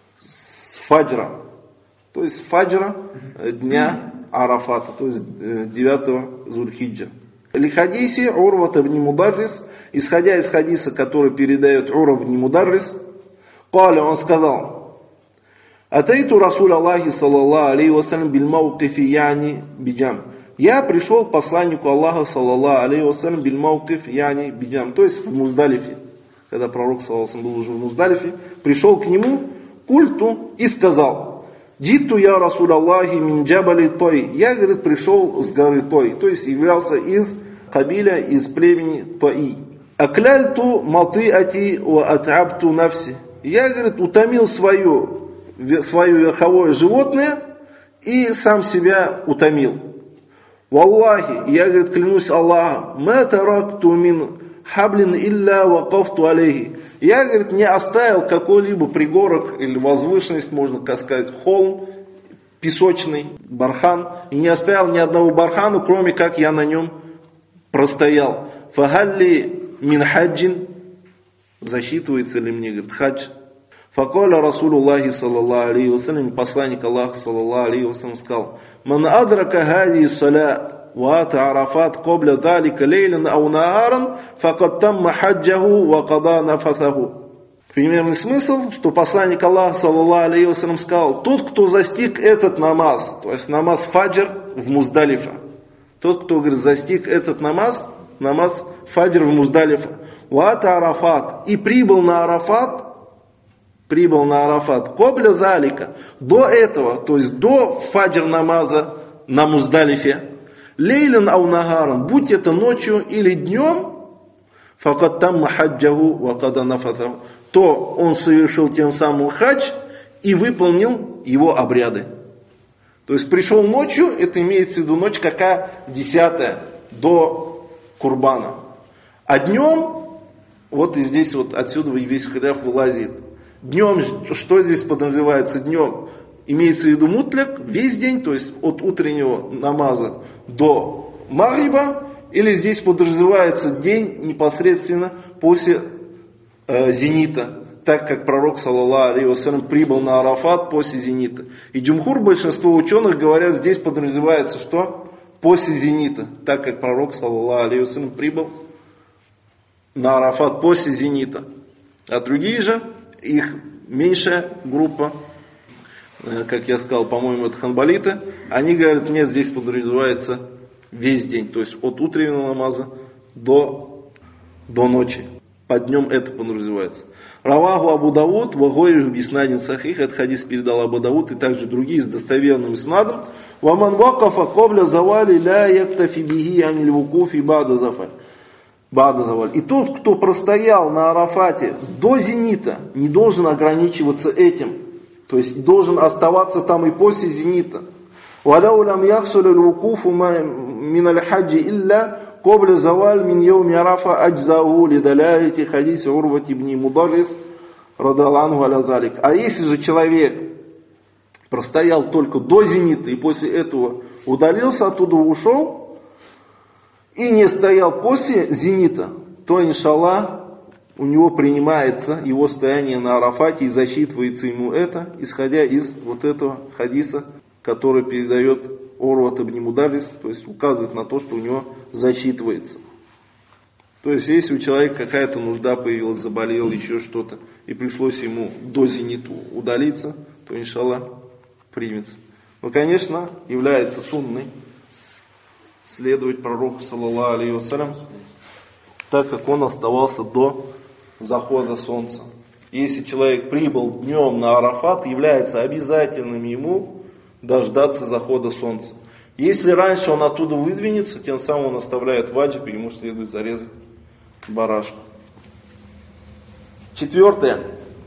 с фаджра. То есть с фаджра дня Арафата, то есть 9 Зульхиджа. Лихадиси Урват ибн Мударрис, исходя из хадиса, который передает Урва ибн Мударрис, он сказал: Атайту Расуль Аллахи саллаллаху алейхи вассалям биль маукифи яни биджам. Я пришел к посланнику Аллаха саллаллаху алейхи вассалям биль маукиф яни биджам. То есть в Муздалифе. Когда пророк саллаллаху алейхи вассалям был уже в Муздалифе, пришел к нему, культу и сказал: Джитту я Расуль Аллахи мин джабали той. Я, говорит, пришел с горы Той. То есть являлся из кабиля, из племени Той. Акляльту матыати ва ат'абту нафси. Я, говорит, утомил свое верховое животное и сам себя утомил. Валлахи, я, говорит, клянусь Аллахом, ма таракту мин хаблин илля вакафту алейхи. Я, говорит, не оставил какой-либо пригорок или возвышенность, можно сказать, холм, песочный, бархан, и не оставил ни одного бархана, кроме как я на нем простоял. Фагалли мин хаджин. Засчитывается ли мне, говорит, хадж? Факаля Расулуллахи саллаллаху алейхи вассалям, посланник Аллаха саллаллаху алейхи вассалям сказал: Ман адрака хади саля ва ата арафат кабля далика лейлан ау нааран, факад тамма хаджаху ва када нафасаху. Примерный смысл, что посланник Аллаха саллаллаху алейхи вассалям сказал: тот, кто застиг этот намаз, то есть намаз фаджр в Муздалифе, тот, кто, говорит, застиг этот намаз фаджр в Муздалифе, Вата Арафат, и прибыл на Арафат, кобля залика, до этого, то есть до фаджр намаза на Муздалифе, лейлен ау нагаран, будь это ночью или днем, факат тамма хаджаху ва када нафасаху, то он совершил тем самым хадж и выполнил его обряды. То есть пришел ночью, это имеется в виду ночь какая? 10-я, до Курбана. А днем, вот и здесь вот отсюда весь хиляф вылазит. Днем, что здесь подразумевается днем? Имеется в виду мутляк, весь день, то есть от утреннего намаза до магриба, или здесь подразумевается день непосредственно после зенита, так как пророк, саллаллаху алейхи вассалям, прибыл на Арафат после зенита. И джумхур, большинство ученых говорят, здесь подразумевается что? После зенита, так как пророк, саллаллаху алейхи вассалям, прибыл на Арафат после зенита. А другие же, их меньшая группа, как я сказал, по-моему, это ханбалиты, они говорят, нет, здесь подразумевается весь день, то есть от утреннего намаза до ночи. Под днем это подразумевается. Раваху Абу Дауд, вагойриху биснадин сахих, этот хадис передал Абу Дауд и также другие с достоверным снадом. Ваман вакафа кобля завали ля яктафи бихи аниль вукуфи бада заваль. И тот, кто простоял на Арафате до зенита, не должен ограничиваться этим. То есть должен оставаться там и после зенита. وَلَوْ لَمْ يَحْصُلِ الْوُقُوفُ مِنَ الْحَجِّ إِلَّا قَبْلَ زَوَالِ مِنْ يَوْمِ عَرَفَةَ أَجْزَاهُ لِدَلَالَةِ حَدِيثِ عُرْوَةِ بْنِ مُضَرِّسٍ رَضِيَ اللَّهُ عَنْهُ عَلَى ذَلِكَ. А если же человек простоял только до зенита и после этого удалился оттуда, ушел, и не стоял после зенита, то, иншаллах, у него принимается его стояние на Арафате и засчитывается ему это, исходя из вот этого хадиса, который передает Урват ибн Мударрис, то есть указывает на то, что у него засчитывается. То есть если у человека какая-то нужда появилась, заболел, еще что-то, и пришлось ему до зенита удалиться, то, иншаллах, примется. Но, конечно, является сунной следовать пророку, саллаллаху алейхи вассалям, так как он оставался до захода солнца. Если человек прибыл днем на Арафат, является обязательным ему дождаться захода солнца. Если раньше он оттуда выдвинется, тем самым он оставляет ваджиб, и ему следует зарезать барашку. Четвертое.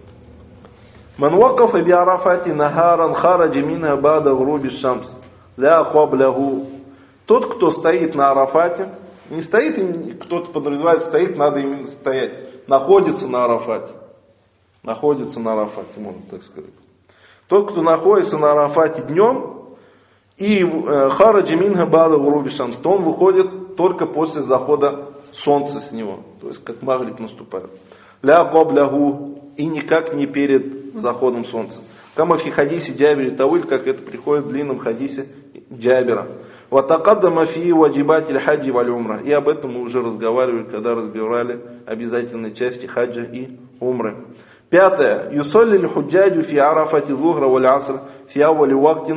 Ман вакафа би Арафати нахаран хараджа минха бада груби шамс ля кабляху. Тот, кто стоит на Арафате, не стоит, кто-то подразумевает, стоит, надо именно стоять. Находится на Арафате. Находится на Арафате, можно так сказать. Тот, кто находится на Арафате днем, и хараджа минха бада груби шамс, то он выходит только после захода солнца с него. То есть, как магриб наступает. Ля кабляху, и никак не перед заходом солнца. Кама фи хадисе Джабири Тауиль, как это приходит в длинном хадисе Джабира. Ватакаддама фи ваджибатиль хаджи валь умра. И об этом мы уже разговаривали, когда разбирали обязательные части хаджа и умры. Пятое. Юсолли ль-худжаджу фи арафати зухра валь аср фи аввали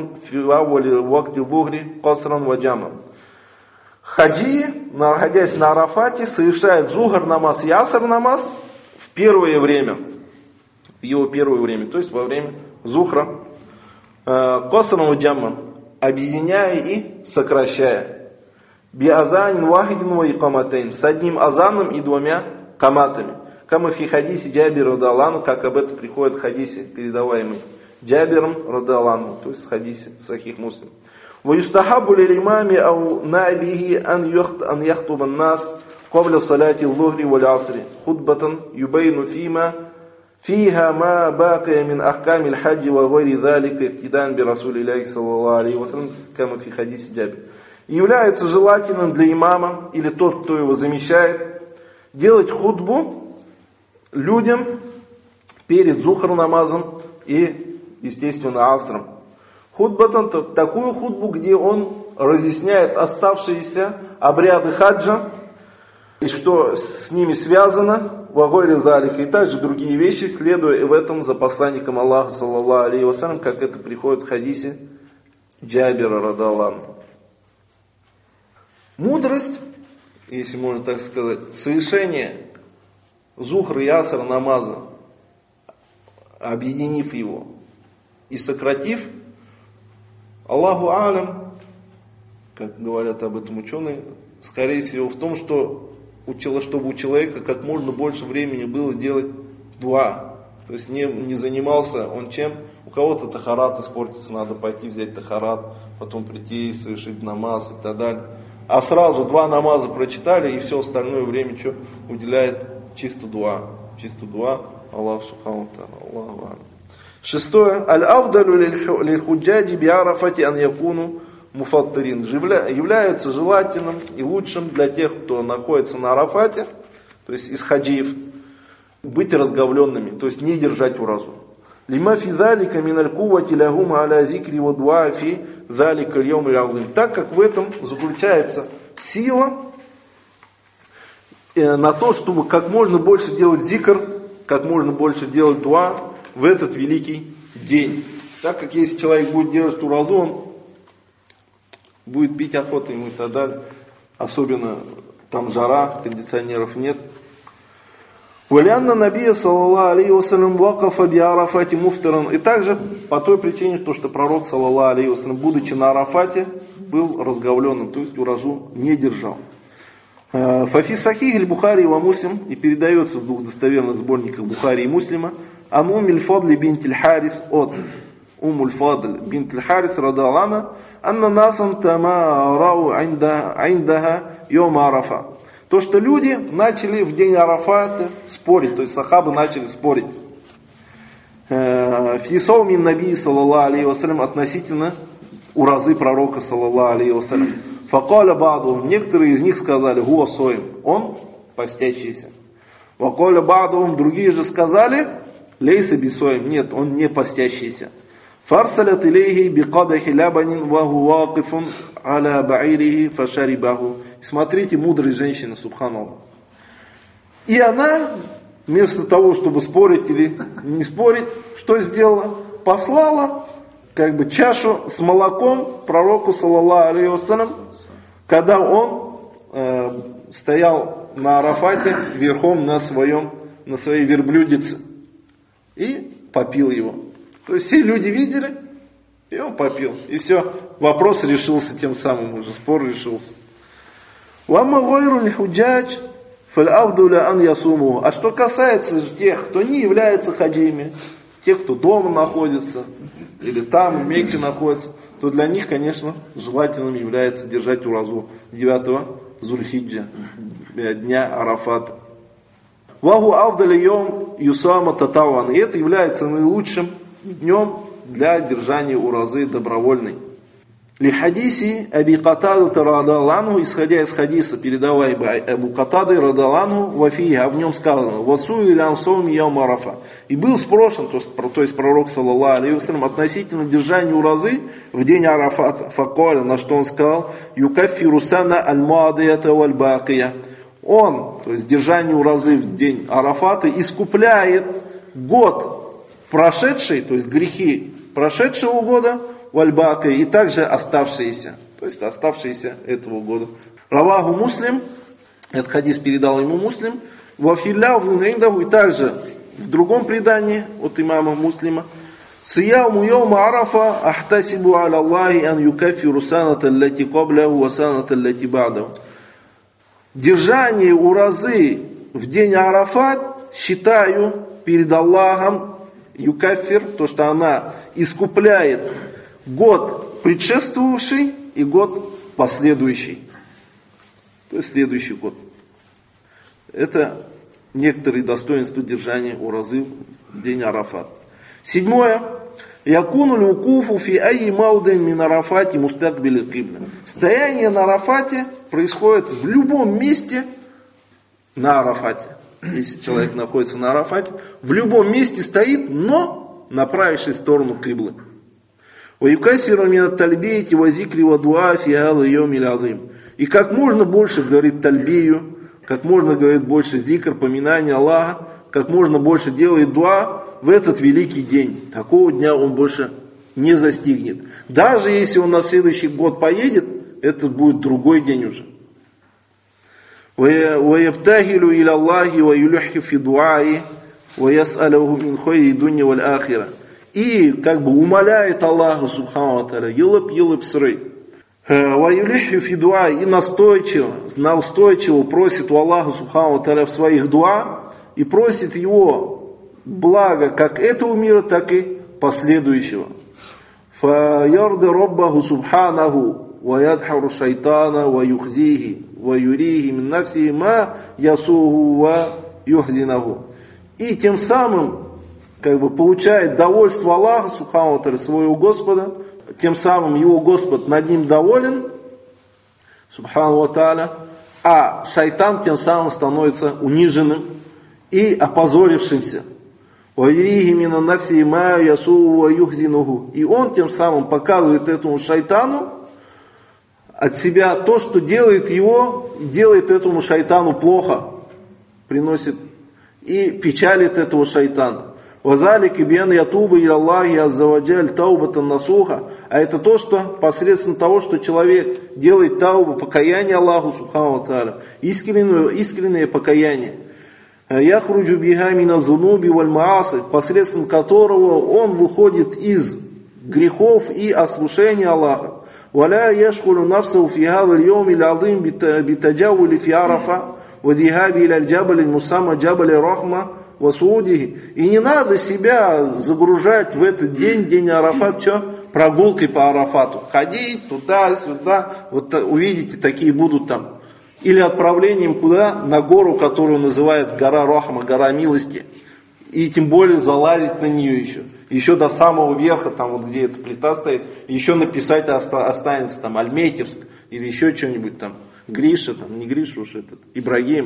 вакти зухри касран ваджама. Хаджи, находясь на Арафате, совершают зухр намаз и аср намаз в первое время. В его первое время, то есть во время зухра. Касран ваджама, объединяя и сокращая. Биазанин вахидин ва икаматейн, с одним азаном и двумя каматами. Кама фи хадисе Джабира радалану, как об этом приходит в хадисе, передаваемый Джабиром радалану, то есть в хадисе Сахих Муслим. Ва юстахабу лил имами ау наибихи ан яхтуба нас кабля салати зухри валь асри худбатан юбейну фиха ма бакия мин ахками аль-хаджи ва гайри залика иктидан би расулиллахи саллаллаху алейхи ва саллям, кама фи хадисе Джабир. Является желательным для имама или тот, кто его замещает, делать худбу людям перед зухр намазом и, естественно, асром. Худбатан, такую худбу, где он разъясняет оставшиеся обряды хаджа, и что с ними связано, вагойри залиха, и также другие вещи, следуя в этом за посланником Аллаха, саллаллаху алейхи ва саллям, как это приходит в хадисе Джабира радаллаху. Мудрость, если можно так сказать, совершение зухр и аср намаза, объединив его и сократив, Аллаху алям, как говорят об этом ученые, скорее всего в том, что чтобы у человека как можно больше времени было делать дуа. То есть не занимался он чем. У кого-то тахарат испортится, надо пойти взять тахарат, потом прийти, совершить намаз и так далее. А сразу 2 намаза прочитали, и все остальное время что уделяет чисто дуа. Чисто дуа Аллах субхану тааля. Аллаху алям. Шестое. Аль-Авдалю лиль-худжаджи би-арафати ан якуну муфаттирин. Является желательным и лучшим для тех, кто находится на Арафате, то есть из хаджиев, быть разговленными, то есть не держать уразу. Лима фи залика миналь кувати лягум аля зикри ва дуа фи залика льем лягум. Так как в этом заключается сила на то, чтобы как можно больше делать зикр, как можно больше делать дуа в этот великий день. Так как если человек будет делать уразу, он будет пить охоту ему и так далее. Особенно там жара, кондиционеров нет. Валянна набия саллаллаху алейхи вассалям вакафа би арафати муфтиран. И также по той причине, что пророк саллаллаху алейхи вассалям, будучи на Арафате, был разговленным, то есть уразу не держал. Фафи сахих аль-Бухари ва Муслим, и передается в двух достоверных сборниках Бухари и Муслима, ан Уммиль-Фадли бинт аль-Харис, от Уммуль-Фадл бинт аль-Харис радалана, анна насан тамарау айндаха йома Арафа. То, что люди начали в день Арафата спорить, то есть сахабы начали спорить. Фи сауми наби саллаллаху алейхи вассалям, относительно уразы пророка саллаллаху алейхи вассалям. Факаля ба'духум, некоторые из них сказали, гуа соим, он постящийся. Вакаля ба'духум, другие же сказали, лейса бисоим, нет, он не постящийся. Фарсалят илейхи биqadахи лабанин ва хуа вакифун аля ба'ирихи фашарибаху. Смотрите, мудрые женщины, субханаллах. И она, вместо того, чтобы спорить или не спорить, что сделала? Послала чашу с молоком пророку саллаллаху алейхи вассалям, когда он стоял на Арафате верхом на своей верблюдице и попил его. То есть все люди видели, и он попил. И все, вопрос решился тем самым, уже спор решился. А что касается тех, кто не является хаджиями, тех, кто дома находится, или там, в Мекке находится, то для них, конечно, желательным является держать уразу 9 Зульхиджа, дня Арафата. Ваху авдали йом юсама татаван. И это является наилучшим днем для держания уразы добровольной. Ли хадиси Аби Катады радаллаху, исходя из хадиса, передаваемый Абу Катады радаллаху, вафии, а в нем сказано, васу или ансоми йом Арафа. И был спрошен, то есть пророк саллаллаху алейхи вассалям, относительно держания уразы в день Арафата. Факаля, на что он сказал, юкаффиру сана аль-мадията валь-бакия. Он, то есть держание уразы в день Арафата, искупляет год прошедший, то есть грехи прошедшего года, вальбака, и также оставшиеся, то есть оставшиеся этого года. Раваху Муслим, этот хадис передал ему Муслим, и также в другом предании от имама Муслима, Сияму йома Арафа ахтасибу аля Аллахи ан юкаффиру саната аллати каблаху ва саната аллати ба'даху. Держание уразы в день Арафат считаю перед Аллахом юкаффир, то, что она искупляет год предшествовавший и год последующий. То есть следующий год. Это некоторые достоинства держания уразы в день Арафат. Седьмое. Якуну лукуфу фи айи маудин мин Арафати мустакбили кибля. Стояние на Арафате происходит в любом месте на Арафате. Если человек находится на Арафате, в любом месте стоит, но направившись в сторону киблы. И как можно больше говорит тальбию, как можно говорит больше зикр, поминания Аллаха, как можно больше делает дуа в этот великий день. Такого дня он больше не застигнет. Даже если он на следующий год поедет, это будет другой день уже. وَيَبْتَهِلُ إِلَى اللَّهِ وَيُلُحِّ فِي دُعَائِهِ وَيَسْأَلَهُ مِنْ خَيْرِ الدُّنْيَا وَالْآخِرَةِ. И умоляет Аллаха субхану ва тааля, елып сры. وَيُلُحِّ فِي دُعَائِهِ. И настойчиво просит у Аллаха субхану ва тааля в своих дуа, и просит его блага как этого мира, так и последующего. فَيَرْضِ رَبَّهُ سُبْحَانَهُ وَيَدْحَرُ الشَّيْطَانَ وَيُخْزِيهِ وَيُرِيهِ مِنْ نَفْسِهِ مَا يَسُوهُ وَيُحْزِنَهُ. и тем самым получает довольство Аллаха, субхану ва тааля, своего Господа, тем самым его Господь над ним доволен, субхану ва тааля, а шайтан тем самым становится униженным и опозорившимся. И он тем самым показывает этому шайтану от себя то, что делает его, делает этому шайтану плохо, приносит и печалит этого шайтана. А это то, что посредством того, что человек делает таубу, покаяние Аллаху субхану ва тааля, искреннее покаяние, посредством которого он выходит из грехов и ослушания Аллаха. ولا يشغل نفسه في هذا اليوم العظيم بتجول في عرفة وذهاب إلى الجبل المسمى جبل الرحمة وصعوده. И не надо себя загружать в этот день, день Арафат, прогулкой по Арафату. Ходить туда-сюда, вот увидите, такие будут там. Или отправлением куда? На гору, которую называют гора Рахма, гора милости. И тем более залазить на нее еще. Еще до самого верха, там вот где эта плита стоит, еще написать останется там Альметьевск или еще что-нибудь там. Гриша, там не Гриша уж этот, Ибрагим.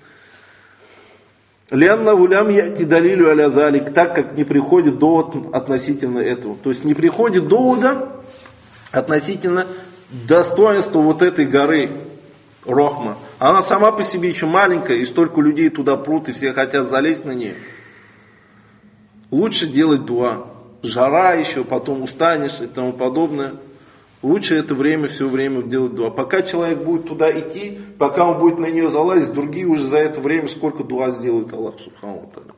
Лянна гулям яти далилю аля залик, так как не приходит довод относительно этого. То есть не приходит довода относительно достоинства вот этой горы Рахма. Она сама по себе еще маленькая, и столько людей туда прут, и все хотят залезть на нее. Лучше делать дуа. Жара еще, потом устанешь и тому подобное. Лучше это время, все время делать дуа. Пока человек будет туда идти, пока он будет на нее залазить, другие уже за это время сколько дуа сделают Аллах субхану ва тааля.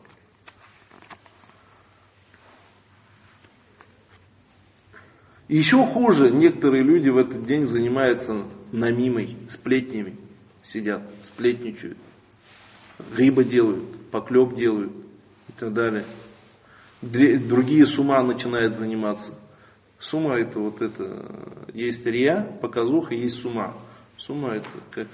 Еще хуже, некоторые люди в этот день занимаются намимой, сплетнями. Сидят, сплетничают. Гиба делают, поклеп делают и так далее. Другие с ума начинают заниматься. С ума это вот это, есть рия, показуха, есть с ума. С ума это как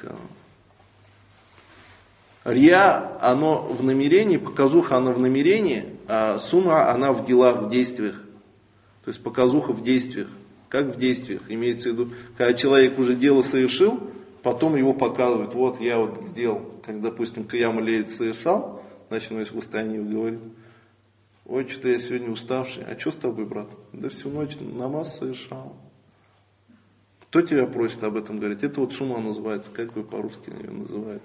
рия, оно в намерении, показуха она в намерении, а с ума она в делах, в действиях. То есть показуха в действиях. Как в действиях? Имеется в виду, когда человек уже дело совершил, потом его показывают. Вот я вот сделал, как допустим Киям аль-Лейль совершал, ночное восстание говорит. Ой, что-то я сегодня уставший. А что с тобой, брат? Да всю ночь намаз совершал. Кто тебя просит об этом говорить? Это вот сума называется. Как вы по-русски ее называете?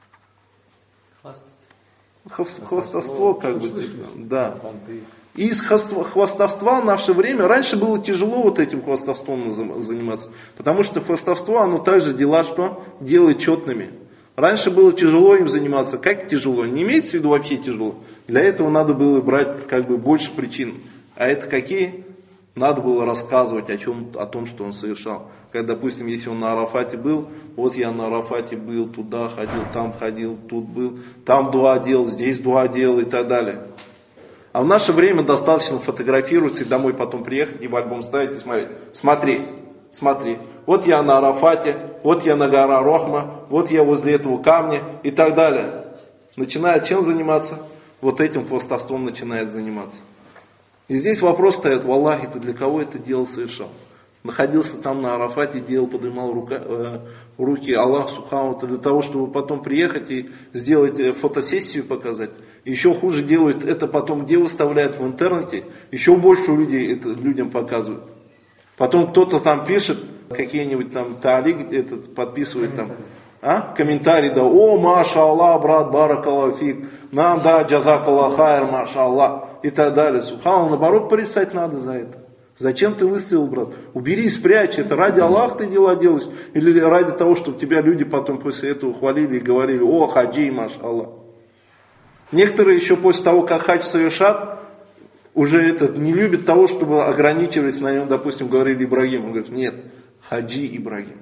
Хвастовство, как бы. Да. И из хвастовства в наше время, раньше было тяжело вот этим хвастовством заниматься. Потому что хвастовство, оно также дела, что делает четными. Раньше было тяжело им заниматься. Как тяжело? Не имеется в виду вообще тяжело. Для этого надо было брать как бы больше причин. А это какие? Надо было рассказывать о том, что он совершал. Как, допустим, если он на Арафате был, вот я на Арафате был, туда ходил, тут был, там дуа делал, здесь дуа делал и так далее. А в наше время достаточно фотографироваться и домой потом приехать и в альбом ставить и смотреть. Смотри, вот я на Арафате, вот я на гора Рахма, вот я возле этого камня и так далее. Начинает чем заниматься? Вот этим хвастовством начинает заниматься. И здесь вопрос стоит, валлахи, ты для кого это дело совершал? Находился там на Арафате, поднимал руки Аллах субхану для того, чтобы потом приехать и сделать фотосессию показать. Еще хуже делают это потом, где выставляют в интернете, еще больше людей это людям показывают. Потом кто-то там пишет, какие-нибудь там таалик подписывает там, комментарий, да, о, маша Аллах, брат, баракаллаху фик, нам, да, джазакаллах хайр, маша Аллах, и так далее. Субханаллах, наоборот, порицать надо за это. Зачем ты выставил, брат? Убери, спрячь, это ради Аллаха ты дела делаешь, или ради того, чтобы тебя люди потом после этого хвалили и говорили, о, хаджи, маша Аллах. Некоторые еще после того, как хадж совершат, уже не любят того, чтобы ограничивать на нем, допустим, говорили Ибрагим. Он говорит, нет, хаджи Ибрагим.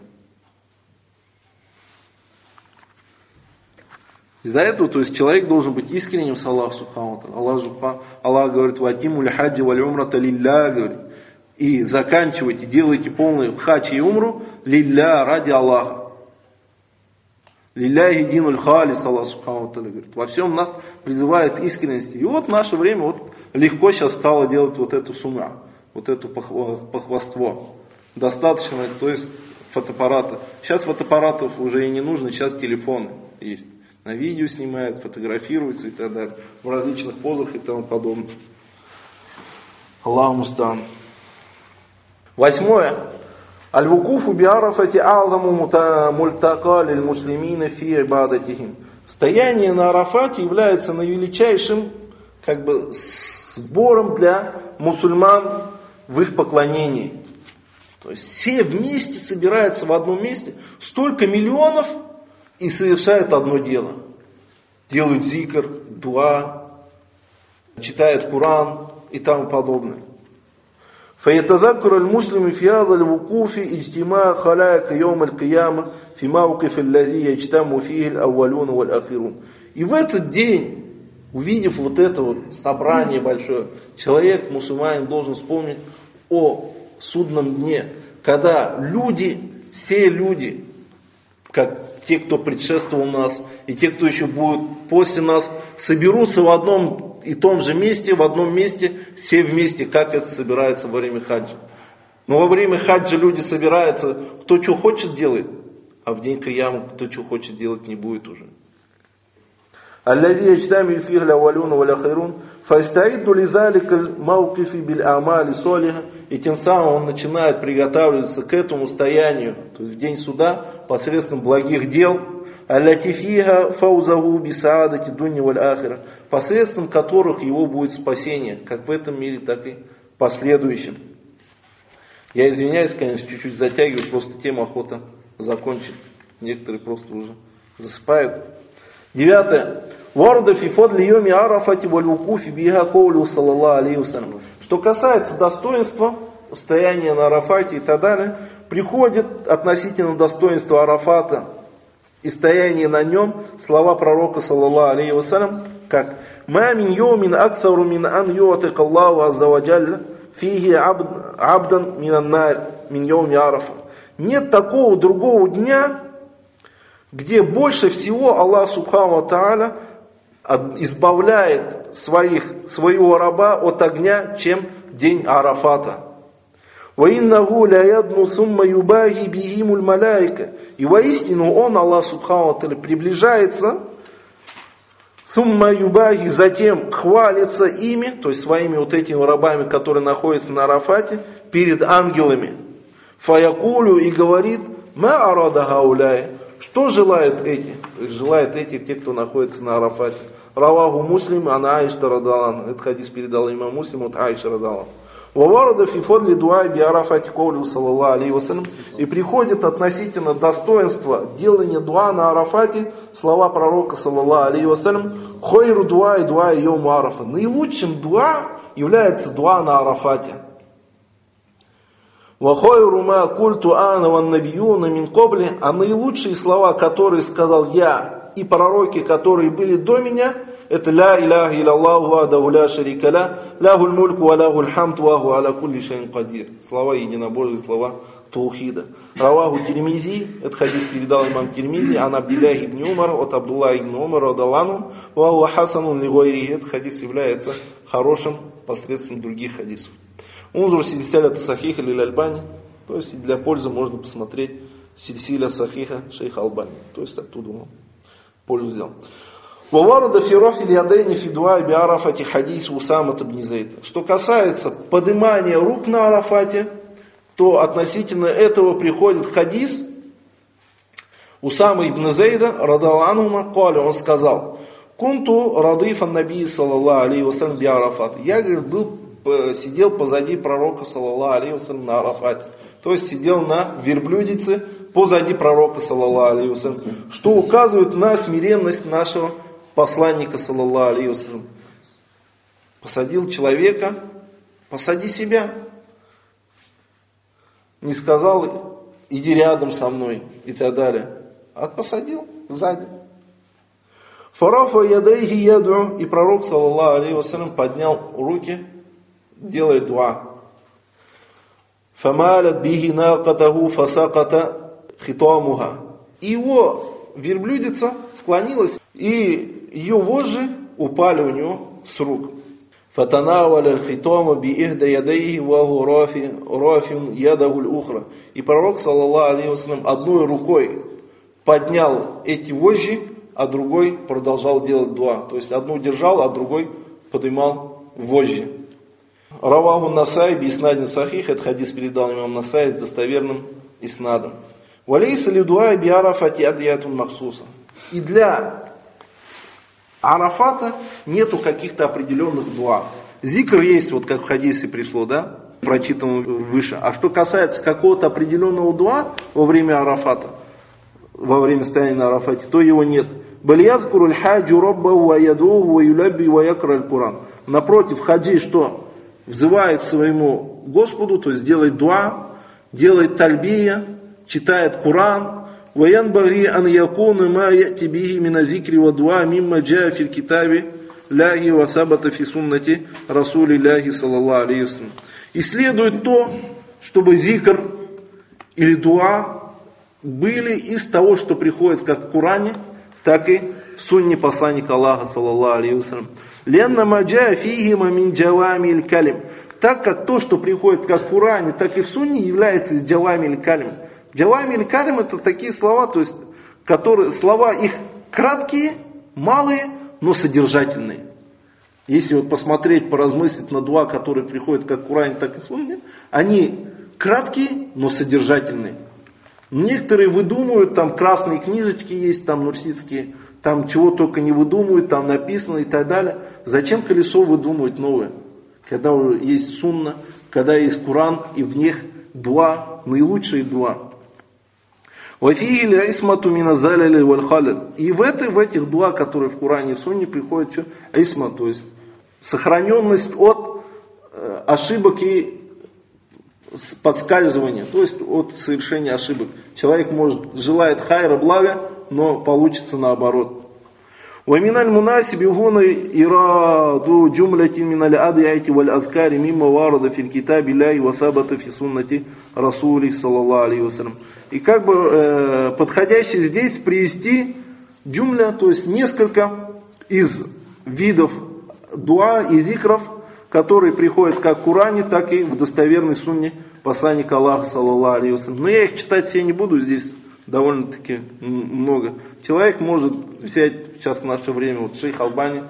Из-за этого, то есть человек должен быть искренним с Аллахом субхану ва тааля. Аллах говорит, ватиму хаджи валь умрата лилля, говорит. И заканчивайте, делайте полный хадж и умру лилля, ради Аллаха. Лилляхи динуль халис, Аллах субхану ва тааля говорит. Во всем нас призывает искренности. И вот в наше время вот легко сейчас стало делать вот эту сум'а, вот это похваство. Достаточно, то есть фотоаппарата. Сейчас фотоаппаратов уже и не нужно, сейчас телефоны есть. На видео снимают, фотографируются и так далее. В различных позах и тому подобное. Аллаху мустан. 8. Аль-вукуфу би арафати а'заму мультака лиль муслимина фи ибадатихим. Стояние на Арафате является наивеличайшим сбором для мусульман в их поклонении. То есть все вместе собираются в одном месте, столько миллионов и совершают одно дело. Делают зикр, дуа, читают Коран и тому подобное. فيتذكر المسلم في هذا الوقوف اجتماع خلائق يوم القيامة في موقف الذي يجتمع فيه الأولون والآخرون. И в этот день, увидев вот это вот собрание большое, человек, мусульманин, должен вспомнить о судном дне, когда люди, все люди, как те, кто предшествовал нас, и те, кто еще будет после нас, соберутся в одном и том же месте, в одном месте, все вместе, как это собирается во время хаджа. Но во время хаджа люди собираются, кто что хочет делает, а в день кияма кто что хочет делать не будет уже. الذي يجتمع فيه الأولون والآخرون فاستعد لذلك الموقف بالأعمال الصالحة. И тем самым он начинает приготавливаться к этому стоянию, то есть в день суда, посредством благих дел, التي فيها فوزه بسعادة الدنيا والآخرة, посредством которых его будет спасение, как в этом мире, так и в последующем. Я извиняюсь, конечно, чуть-чуть затягиваю, просто тему охота закончить. Некоторые просто уже засыпают. 9. Варда фи фадли йоми арафати валь вукуфи биха коулю саллаллаху алейхи вассалям. Что касается достоинства, стояния на Арафате и так далее, приходит относительно достоинства Арафата и стояния на нем слова пророка саллаллаху алейхи вассалям, как «Ма мин йомин аксару мин ан юатик Аллаху азза ва джалля фихи абдан мин йоми арафа». Нет такого другого дня, где больше всего Аллах субхану ва тааля избавляет своего раба от огня, чем день Арафата. وَإِنَّهُ لَيَدْنُ ثُمَّ يُبَاهِ بِهِمُ الْمَلَائِكَ. И воистину он, Аллах субхану ва тааля, приближается, ثُمَّ يُبَاهِ, затем хвалится ими, то есть своими вот этими рабами, которые находятся на Арафате, перед ангелами. فَيَقُولُ, и говорит, مَا أَرَادَ هَؤُلَاءِ, что желают эти? Желают эти, те, кто находится на Арафате. Раваху Муслим, ана Аиша радалан. Этот хадис передал имам Муслим от Аиша радалан. Ваварада фи фадли дуа би Арафати коулю саллаллаху алейхи вассалям. И приходит относительно достоинства делания дуа на Арафате слова пророка саллаллаху алейхи вассалям. Хойру дуа и дуа йому Арафа. Наилучшим дуа является дуа на Арафате. Вахойру ма культу ана ван набиюна мин кобли. А наилучшие слова, которые сказал я и пророки, которые были до меня, это ля иляха илляллаху вахдаху ля шарика ля, лахуль мульку ва лахуль хамд ва ху аля кулли шайин кадир. Слова единобожия, слова таухида. Раваху Тирмизи, этот хадис передал имам Тирмизи, ан Абдиллях ибн Умар, от Абдулла ибн Умара, радаллаху, ва хуа хасанун ли гайри. Этот хадис является хорошим посредством других хадисов. Унзур сильсиля сахиха лиль Альбани, то есть для пользы можно посмотреть сильсиля сахиха шейха Албани, то есть оттуда он пользу взял. Ваварада фирофи лиадейни фидуа би Арафати хадис Усама ибн Зейд. Что касается поднимания рук на Арафате, то относительно этого приходит хадис Усама ибн Зейда, радаллаху анху, он сказал: «Кунту радифан наби саллаллаху алейхи вассалям би Арафат». Я, говорит, сидел позади пророка саллаллаху алейхи вассалям на Арафате. То есть сидел на верблюдице позади пророка саллаллаху алейхи вассалям. Что указывает на смиренность нашего посланника саллаллаху алейхи вассалям. Посадил человека, посади себя. Не сказал, иди рядом со мной и так далее. А посадил сзади. Фарафа ядайхи яду. И пророк саллаллаху алейхи вассалям поднял руки, делая дуа. Фамалят бихи нaqatahu фасаката хитамуха. Его верблюдица склонилась, и ее вожжи упали у него с рук. فَتَنَاوَلَ الْخِتَامَ بِإِحْدَى يَدَيْهِ وَهُوَ رَافٍ يَدَهُ الْأُخْرَى. И пророк, саллаллаху алейхи вассалям, одной рукой поднял эти вожжи, а другой продолжал делать дуа. То есть одну держал, а другой поднимал вожжи. Раваху Насай би иснадин сахих, этот хадис передал имам Насай с достоверным иснадом. Валейса ли дуа би арафати адиятун махсуса. И для Арафата нету каких-то определенных дуа. Зикр есть, вот как в хадисе пришло, да, прочитано выше. А что касается какого-то определенного дуа во время Арафата, во время стояния на Арафате, то его нет. Балиязкуруль хаджу роббаху ва ядуху ва юлябби ва якра аль-Куран. Напротив, хаджи что? Взывает своему Господу, то есть делает дуа, делает тальбия, читает Куран. وَيَنْبَغِي أَنْ يَكُونَ مَا يَأْتِ بِهِ مِنَ الذِّكْرِ وَالدُّعَاءِ مِمَّا جَاءَ فِي الْكِتَابِ اللَّهِ وَثَبَتَ فِي سُنَّةِ رَسُولِ اللَّهِ صلى الله عليه وسلم. И следует то, чтобы зикр или дуа были из того, что приходит как в Коране, так и в сунне посланника Аллаха саллаллаху алейхи вассалям. لِأَنَّ مَا جَاءَ فِيهِمَا مِنْ جَوَامِعِ الْكَلِمِ. Так как то, что приходит как в Коране, так и в сунне, является из джавами аль-калим. Джавами аль-калим — это такие слова, то есть, которые, слова их краткие, малые, но содержательные. Если вот посмотреть, поразмыслить на дуа, которые приходят как в Коране, так и в сунне, они краткие, но содержательные. Некоторые выдумывают, там красные книжечки есть, там нурситские, там чего только не выдумывают, там написано и так далее. Зачем колесо выдумывать новое? Когда есть сунна, когда есть Коран, и в них дуа, наилучшие дуа. И в этих дуа, которые в Коране и Сунне, приходит что? Исма, то есть сохраненность от ошибок и подскальзывания, то есть от совершения ошибок. Человек желает хайра, блага, но получится наоборот. ومن المناسب هنا إراد جملة من الأدعية والأذكار مما ورد في الكتاب الله وثبت في سنة رسوله صلى الله عليه وسلم. И как бы подходящий здесь привести джумля, то есть несколько из видов дуа и зикров, которые приходят как в Коране, так и в достоверной сунне посланника Аллаха саллаллаху алейхи вассалям. Но я их читать все не буду, здесь довольно-таки много. Человек может взять сейчас в наше время вот шейх Албани,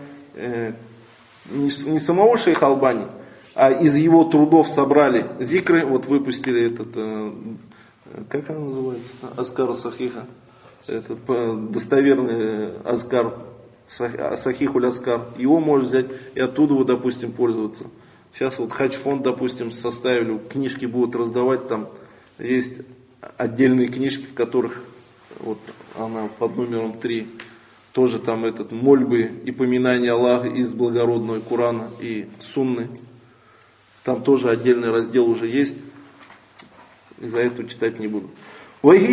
не самого шейха Албани, а из его трудов собрали зикры, вот выпустили этот, как он называется, Азкар Сахиха, этот достоверный Азкар, Сахихуль Азкар, его можно взять и оттуда, вот, допустим, пользоваться. Сейчас вот Хадж-фонд, допустим, составили, книжки будут раздавать, там есть отдельные книжки, в которых, вот она под номером 3, тоже там мольбы и поминания Аллаха из благородного Корана и Сунны. Там тоже отдельный раздел уже есть. Из-за этого читать не буду. И это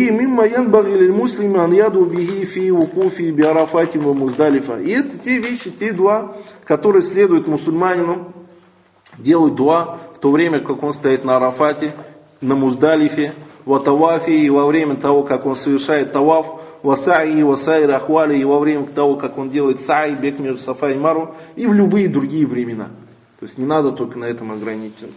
те вещи, те дуа, которые следует мусульманину делать дуа в то время, как он стоит на Арафате, на Муздалифе, в тавафе, и во время того, как он совершает таваф, в саи, в сайр ахвали, и во время того, как он делает саи, бег между Сафа и Мару, и в любые другие времена. То есть не надо только на этом ограничиваться.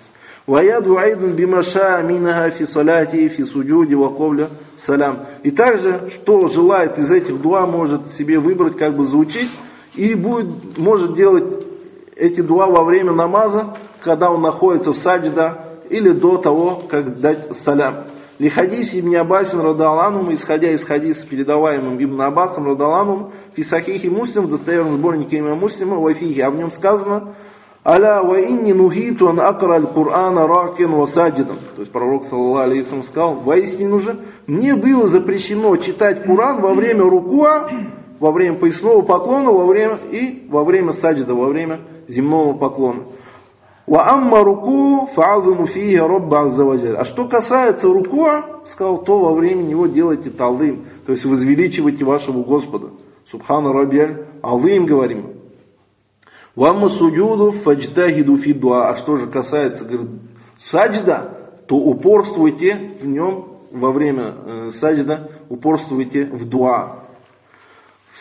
И также, что желает из этих дуа, может себе выбрать, как бы заучить, и может делать эти дуа во время намаза, когда он находится в саджда, или до того, как дать салям. Ли хадис Ибн Аббасин радаллаху, исходя из хадиса, передаваемым Ибн Аббасом радаллаху, фи сахихи Муслим, в достоверном сборнике имама Муслима, вафихи, а в нем сказано: «Аля ва инни нухиту ан акра аль-Кур'ана ракин ва саджидан». То есть пророк саллаллаху алейхи ва саллям сказал: воистину же, мне было запрещено читать Кур'ан во время рукуа, во время поясного поклона, во время саджида, во время земного поклона. «Ва амма руку фа'азуму фиhi робба азза ва джаль». А что касается рукуа, сказал, то во время него делайте талдым, то есть возвеличивайте вашего Господа. Субхана раббиаль азим, говорим. «Ва амма суджуду фаджтахиду фи дуа». А что же касается, говорит, саджда, то упорствуйте в нем, во время саджда, упорствуйте в дуа.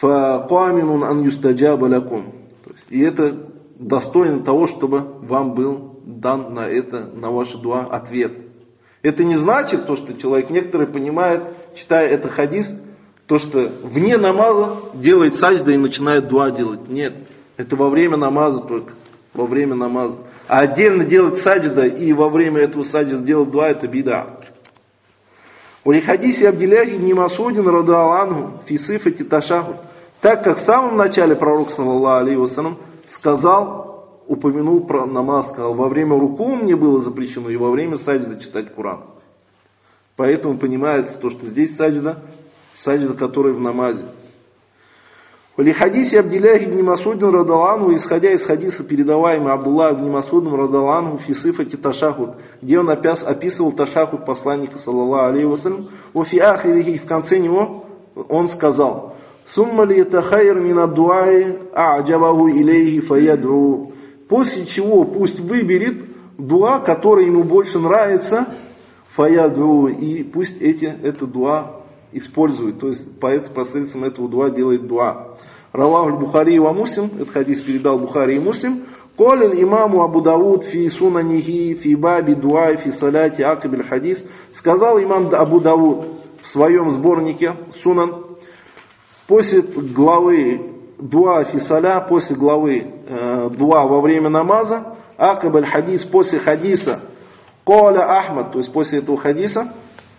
فَقَامِنٌ أَنْ يُسْتَجَابَ لَكُمْ. И это достойно того, чтобы вам был дан на это, на ваши дуа ответ. Это не значит то, что человек, некоторые понимают, читая этот хадис, то, что вне намаза делает саджда и начинает дуа делать. Нет, это во время намаза только, во время намаза. А отдельно делать саджда и во время этого саджда делать дуа, это бида. В хадисе Абдилляхи ибн Масудин радиаллаху анху фи сифати ташаххуд, так как в самом начале пророк саллаллаху алейхи вассалям сказал, упомянул про намаз, сказал, во время руку мне было запрещено и во время саджда читать Коран. Поэтому понимается то, что здесь саджда, который в намазе. В хадисе Абдилляхи ибн Масудин радиаллаху анху, исходя из хадиса, передаваемый Абдуллах ибн Масудом радиаллаху анху фи сифати ташаххуд, где он описывал ташаххуд посланника саллаллаху алейхи вассалям, в фи ахирихи, в конце него он сказал: «Сумма лиятахайр мин аддуаи а'джабаху илейхи фаяд'у». После чего пусть выберет дуа, который ему больше нравится, фаяд'у, и пусть это дуа использует, то есть посредством этого дуа делает дуа. Раваху аль-Бухари ва Муслим, этот хадис передал Бухари и Муслим. Коля имаму Абу Давуд фи сунанихи фи баби дуа фи саляти акибель хадис. Сказал имам Абу Давуд в своем сборнике Сунан, после главы дуа фи саля, после главы дуа во время намаза, акибель хадис, после хадиса, коля Ахмад, то есть после этого хадиса,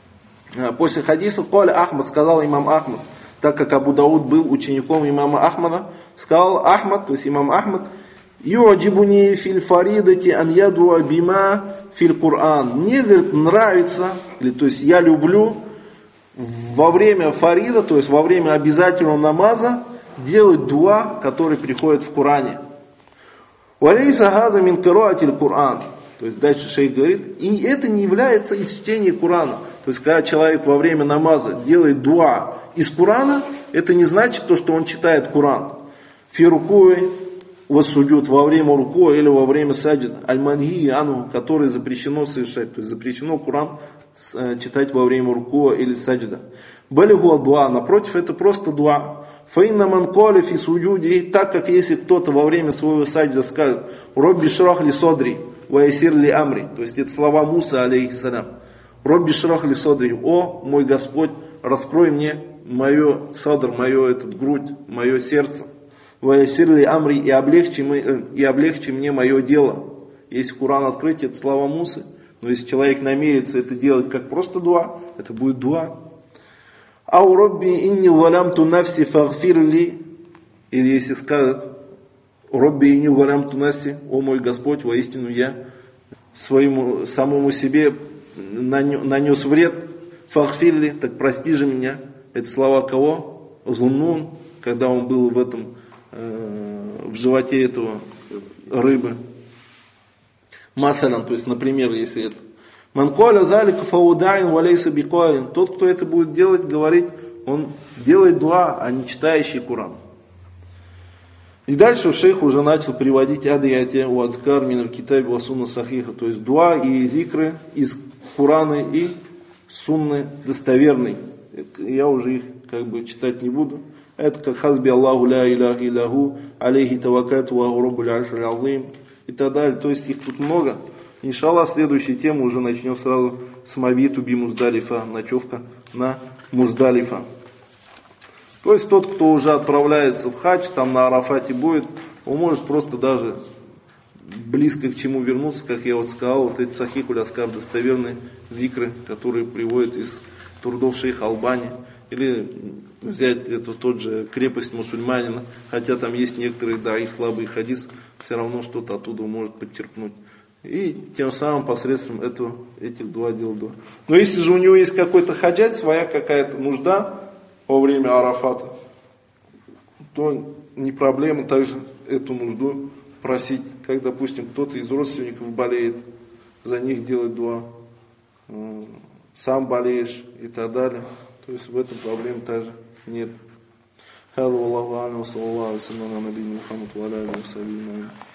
коля Ахмад, сказал имам Ахмад, так как Абу Дауд был учеником имама Ахмада, сказал Ахмад, то есть имам Ахмад: «Ю'аджибуни фил фаридати ан ядуа бима фил Кур'ан». Мне, говорит, нравится, или, то есть я люблю во время фарида, то есть во время обязательного намаза, делать дуа, который приходит в Коране. «Валейса хаза мин кираатиль Кур'ан». То есть дальше шейх говорит, и это не является из чтения Корана. То есть когда человек во время намаза делает дуа из Корана, это не значит то, что он читает Коран. Фи рукой вассуджуд, во время руку или во время саджда, аль-манхи ану, который запрещено совершать. То есть запрещено Коран читать во время руку или саджда. Балигу дуа, напротив, это просто дуа. Фаинна ман коля фи суджуди, так как если кто-то во время своего саджда скажет: «Робби шрах ли содри, ваясир ли амри», то есть это слова Муса алейхиссалям. «Робби шрах ли содри», «О мой Господь, раскрой мне мое садр, мое грудь, мое сердце, ваясир ли амри, и облегчи мне мое дело». Если Коран открыть, это слова Мусы, но если человек намерится это делать как просто дуа, это будет дуа. «Ау робби инни валямту нафси фагфир ли», или если скажет: «Робби инни валямту нафси», «О мой Господь, воистину я самому себе нанес вред, фагфир ли, так прости же меня». Это слова кого? Зуннун, когда он был в животе этого рыбы. Масалан, то есть, например, если это. Ман коля залика фаудайн валейса бикоин. Тот, кто это будет делать, говорить, он делает дуа, а не читающий Коран. И дальше шейх уже начал приводить адыятия у адкар миналь китаби ва сунна сахиха, то есть дуа и зикры из Корана и сунны достоверной. Я уже их читать не буду. Это как хазби Аллаху ля иляха илляху, алейхи таваккальту ва роббуль аршиль азим и так далее. То есть их тут много. Иншаллах, следующая тема уже начнем сразу с мабиту би Муздалифа, ночевка на Муздалифа. То есть тот, кто уже отправляется в хадж, там на Арафате будет, он может просто даже близко к чему вернуться, как я сказал, вот эти сахихуль аскар, достоверные зикры, которые приводят из трудов шейха Албани, или взять тот же крепость мусульманина, хотя там есть некоторые, да, и слабый хадис, все равно что-то оттуда может подчеркнуть. И тем самым посредством этих дуа делать дуа. Но если же у него есть какой-то хаджат, своя какая-то нужда во время Арафата, то не проблема также эту нужду просить. Как, допустим, кто-то из родственников болеет, за них делать дуа, сам болеешь и так далее. То есть в этом проблем также нет.